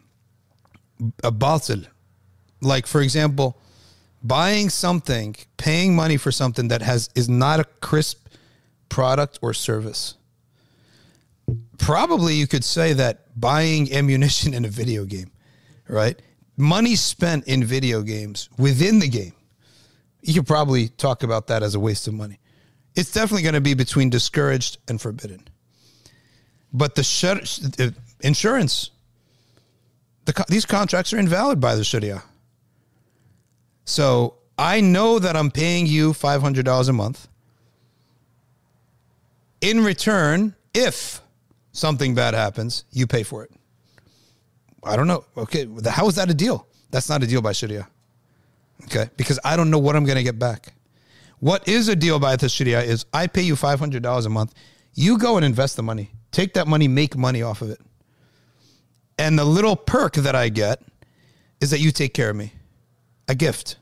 a batil. Like, for example, buying something, paying money for something that has is not a crisp product or service. Probably you could say that buying ammunition in a video game, right? Money spent in video games within the game, you could probably talk about that as a waste of money. It's definitely going to be between discouraged and forbidden. But the, shar- the insurance, the co- these contracts are invalid by the Sharia. So I know that I'm paying you five hundred dollars a month. In return, if something bad happens, you pay for it. I don't know. Okay, how is that a deal? That's not a deal by Sharia. Okay, because I don't know what I'm going to get back. What is a deal by the Sharia is I pay you five hundred dollars a month. You go and invest the money. Take that money, make money off of it. And the little perk that I get is that you take care of me. A gift.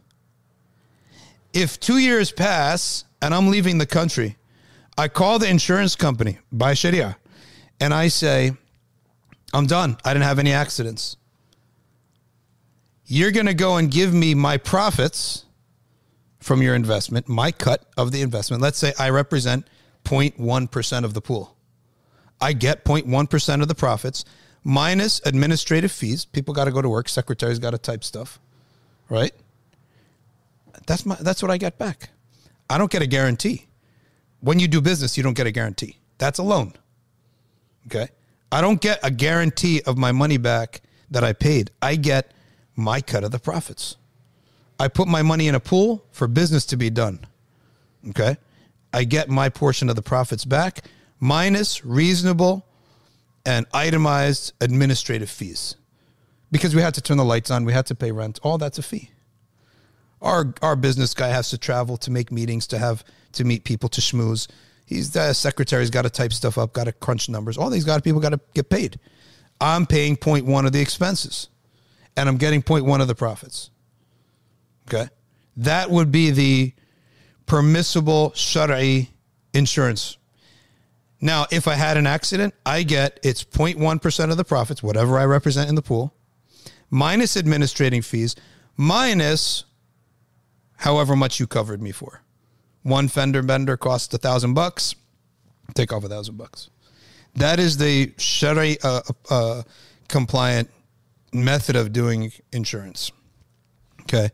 If two years pass and I'm leaving the country, I call the insurance company by Sharia and I say, I'm done. I didn't have any accidents. You're going to go and give me my profits from your investment, my cut of the investment. Let's say I represent zero point one percent of the pool. I get zero point one percent of the profits minus administrative fees. People got to go to work. Secretaries got to type stuff, right? That's my, that's what I get back. I don't get a guarantee. When you do business, you don't get a guarantee. That's a loan. Okay. I don't get a guarantee of my money back that I paid. I get my cut of the profits. I put my money in a pool for business to be done. Okay. I get my portion of the profits back minus reasonable and itemized administrative fees. Because we had to turn the lights on, we had to pay rent. All that's a fee. Our our business guy has to travel to make meetings, to have to meet people, to schmooze. He's the secretary's got to type stuff up, got to crunch numbers. All these got people got to get paid. I'm paying zero point one of the expenses, and I'm getting zero point one of the profits. Okay, that would be the permissible Shari insurance. Now, if I had an accident, I get it's zero point one percent of the profits, whatever I represent in the pool, minus administrating fees, minus however much you covered me for. One fender bender costs a thousand bucks. Take off a thousand bucks. That is the Sharia uh, uh, compliant method of doing insurance. Okay.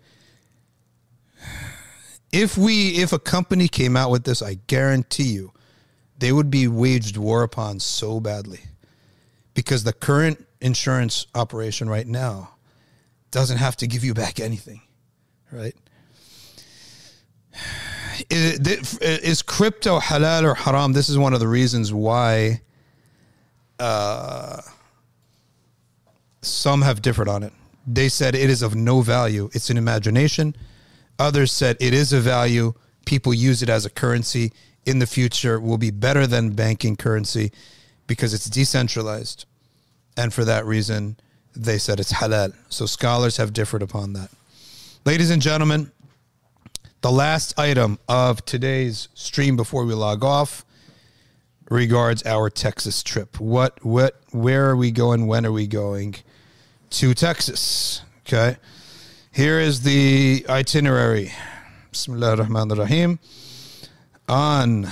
If we, if a company came out with this, I guarantee you, they would be waged war upon so badly, because the current insurance operation right now doesn't have to give you back anything, right? Is, is crypto halal or haram? This is one of the reasons why uh, some have differed on it. They said it is of no value. It's an imagination. Others said it is a value. people use it as a currency in the future will be better than banking currency because it's decentralized. And for that reason, they said it's halal. So scholars have differed upon that. Ladies and gentlemen, the last item of today's stream before we log off regards our Texas trip. What, what, where are we going? When are we going to Texas? Okay. Here is the itinerary. Bismillah ar-Rahman ar-Rahim. On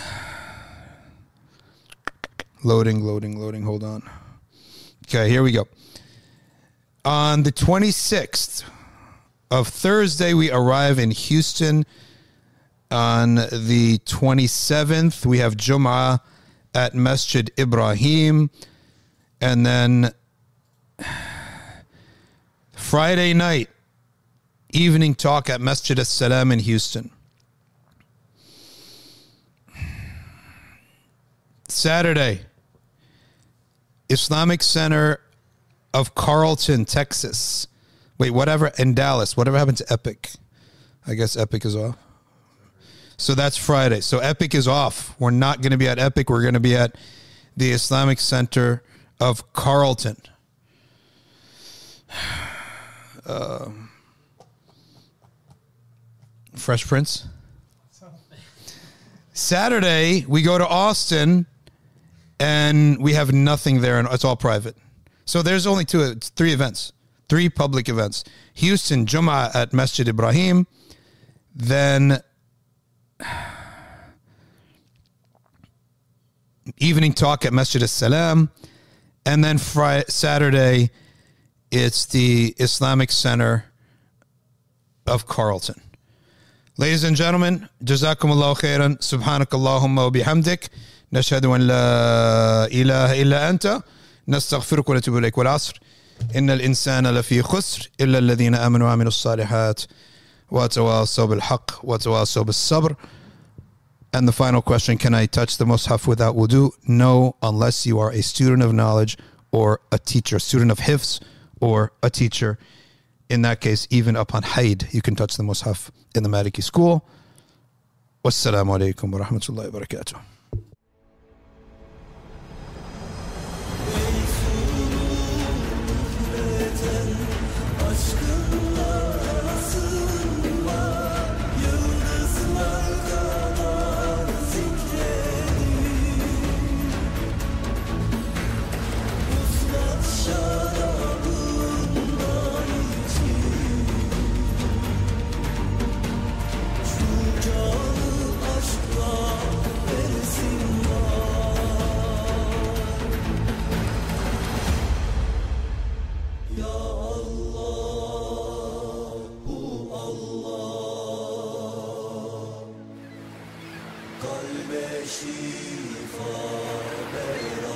loading, loading, loading. Hold on. Okay, here we go. On the twenty-sixth of Thursday, we arrive in Houston. On the twenty-seventh, we have Jum'ah at Masjid Ibrahim. And then Friday night, evening talk at Masjid As-Salam in Houston. Saturday, Islamic Center of Carlton, Texas. Wait, whatever, in Dallas. Whatever happened to Epic? I guess Epic is off. So that's Friday. So Epic is off. We're not going to be at Epic. We're going to be at the Islamic Center of Carlton. Um, Fresh Prince. Saturday, we go to Austin, and we have nothing there, and it's all private. So there's only two, three events, three public events. Houston, Jum'ah at Masjid Ibrahim. Then evening talk at Masjid As-Salam. And then Friday, Saturday, it's the Islamic Center of Carlton. Ladies and gentlemen, Jazakumullahu khairan, subhanakallahumma wa bihamdik, nashhadu an la ilaha illa anta, nastaghfiruka wa natubu ilayk, wal asr, innal insana lafi khusr, illa alladhina amanu wa amilus salihat, wa tawasaw bil haqq, wa tawasaw bis sabr. And the final question, can I touch the mushaf without wudu? No, unless you are a student of knowledge or a teacher, student of hifz or a teacher. In that case, even upon haid, you can touch the mushaf in the Maliki school. Wassalamu alaikum wa rahmatullahi wa barakatuh. Kalbe şifa ver.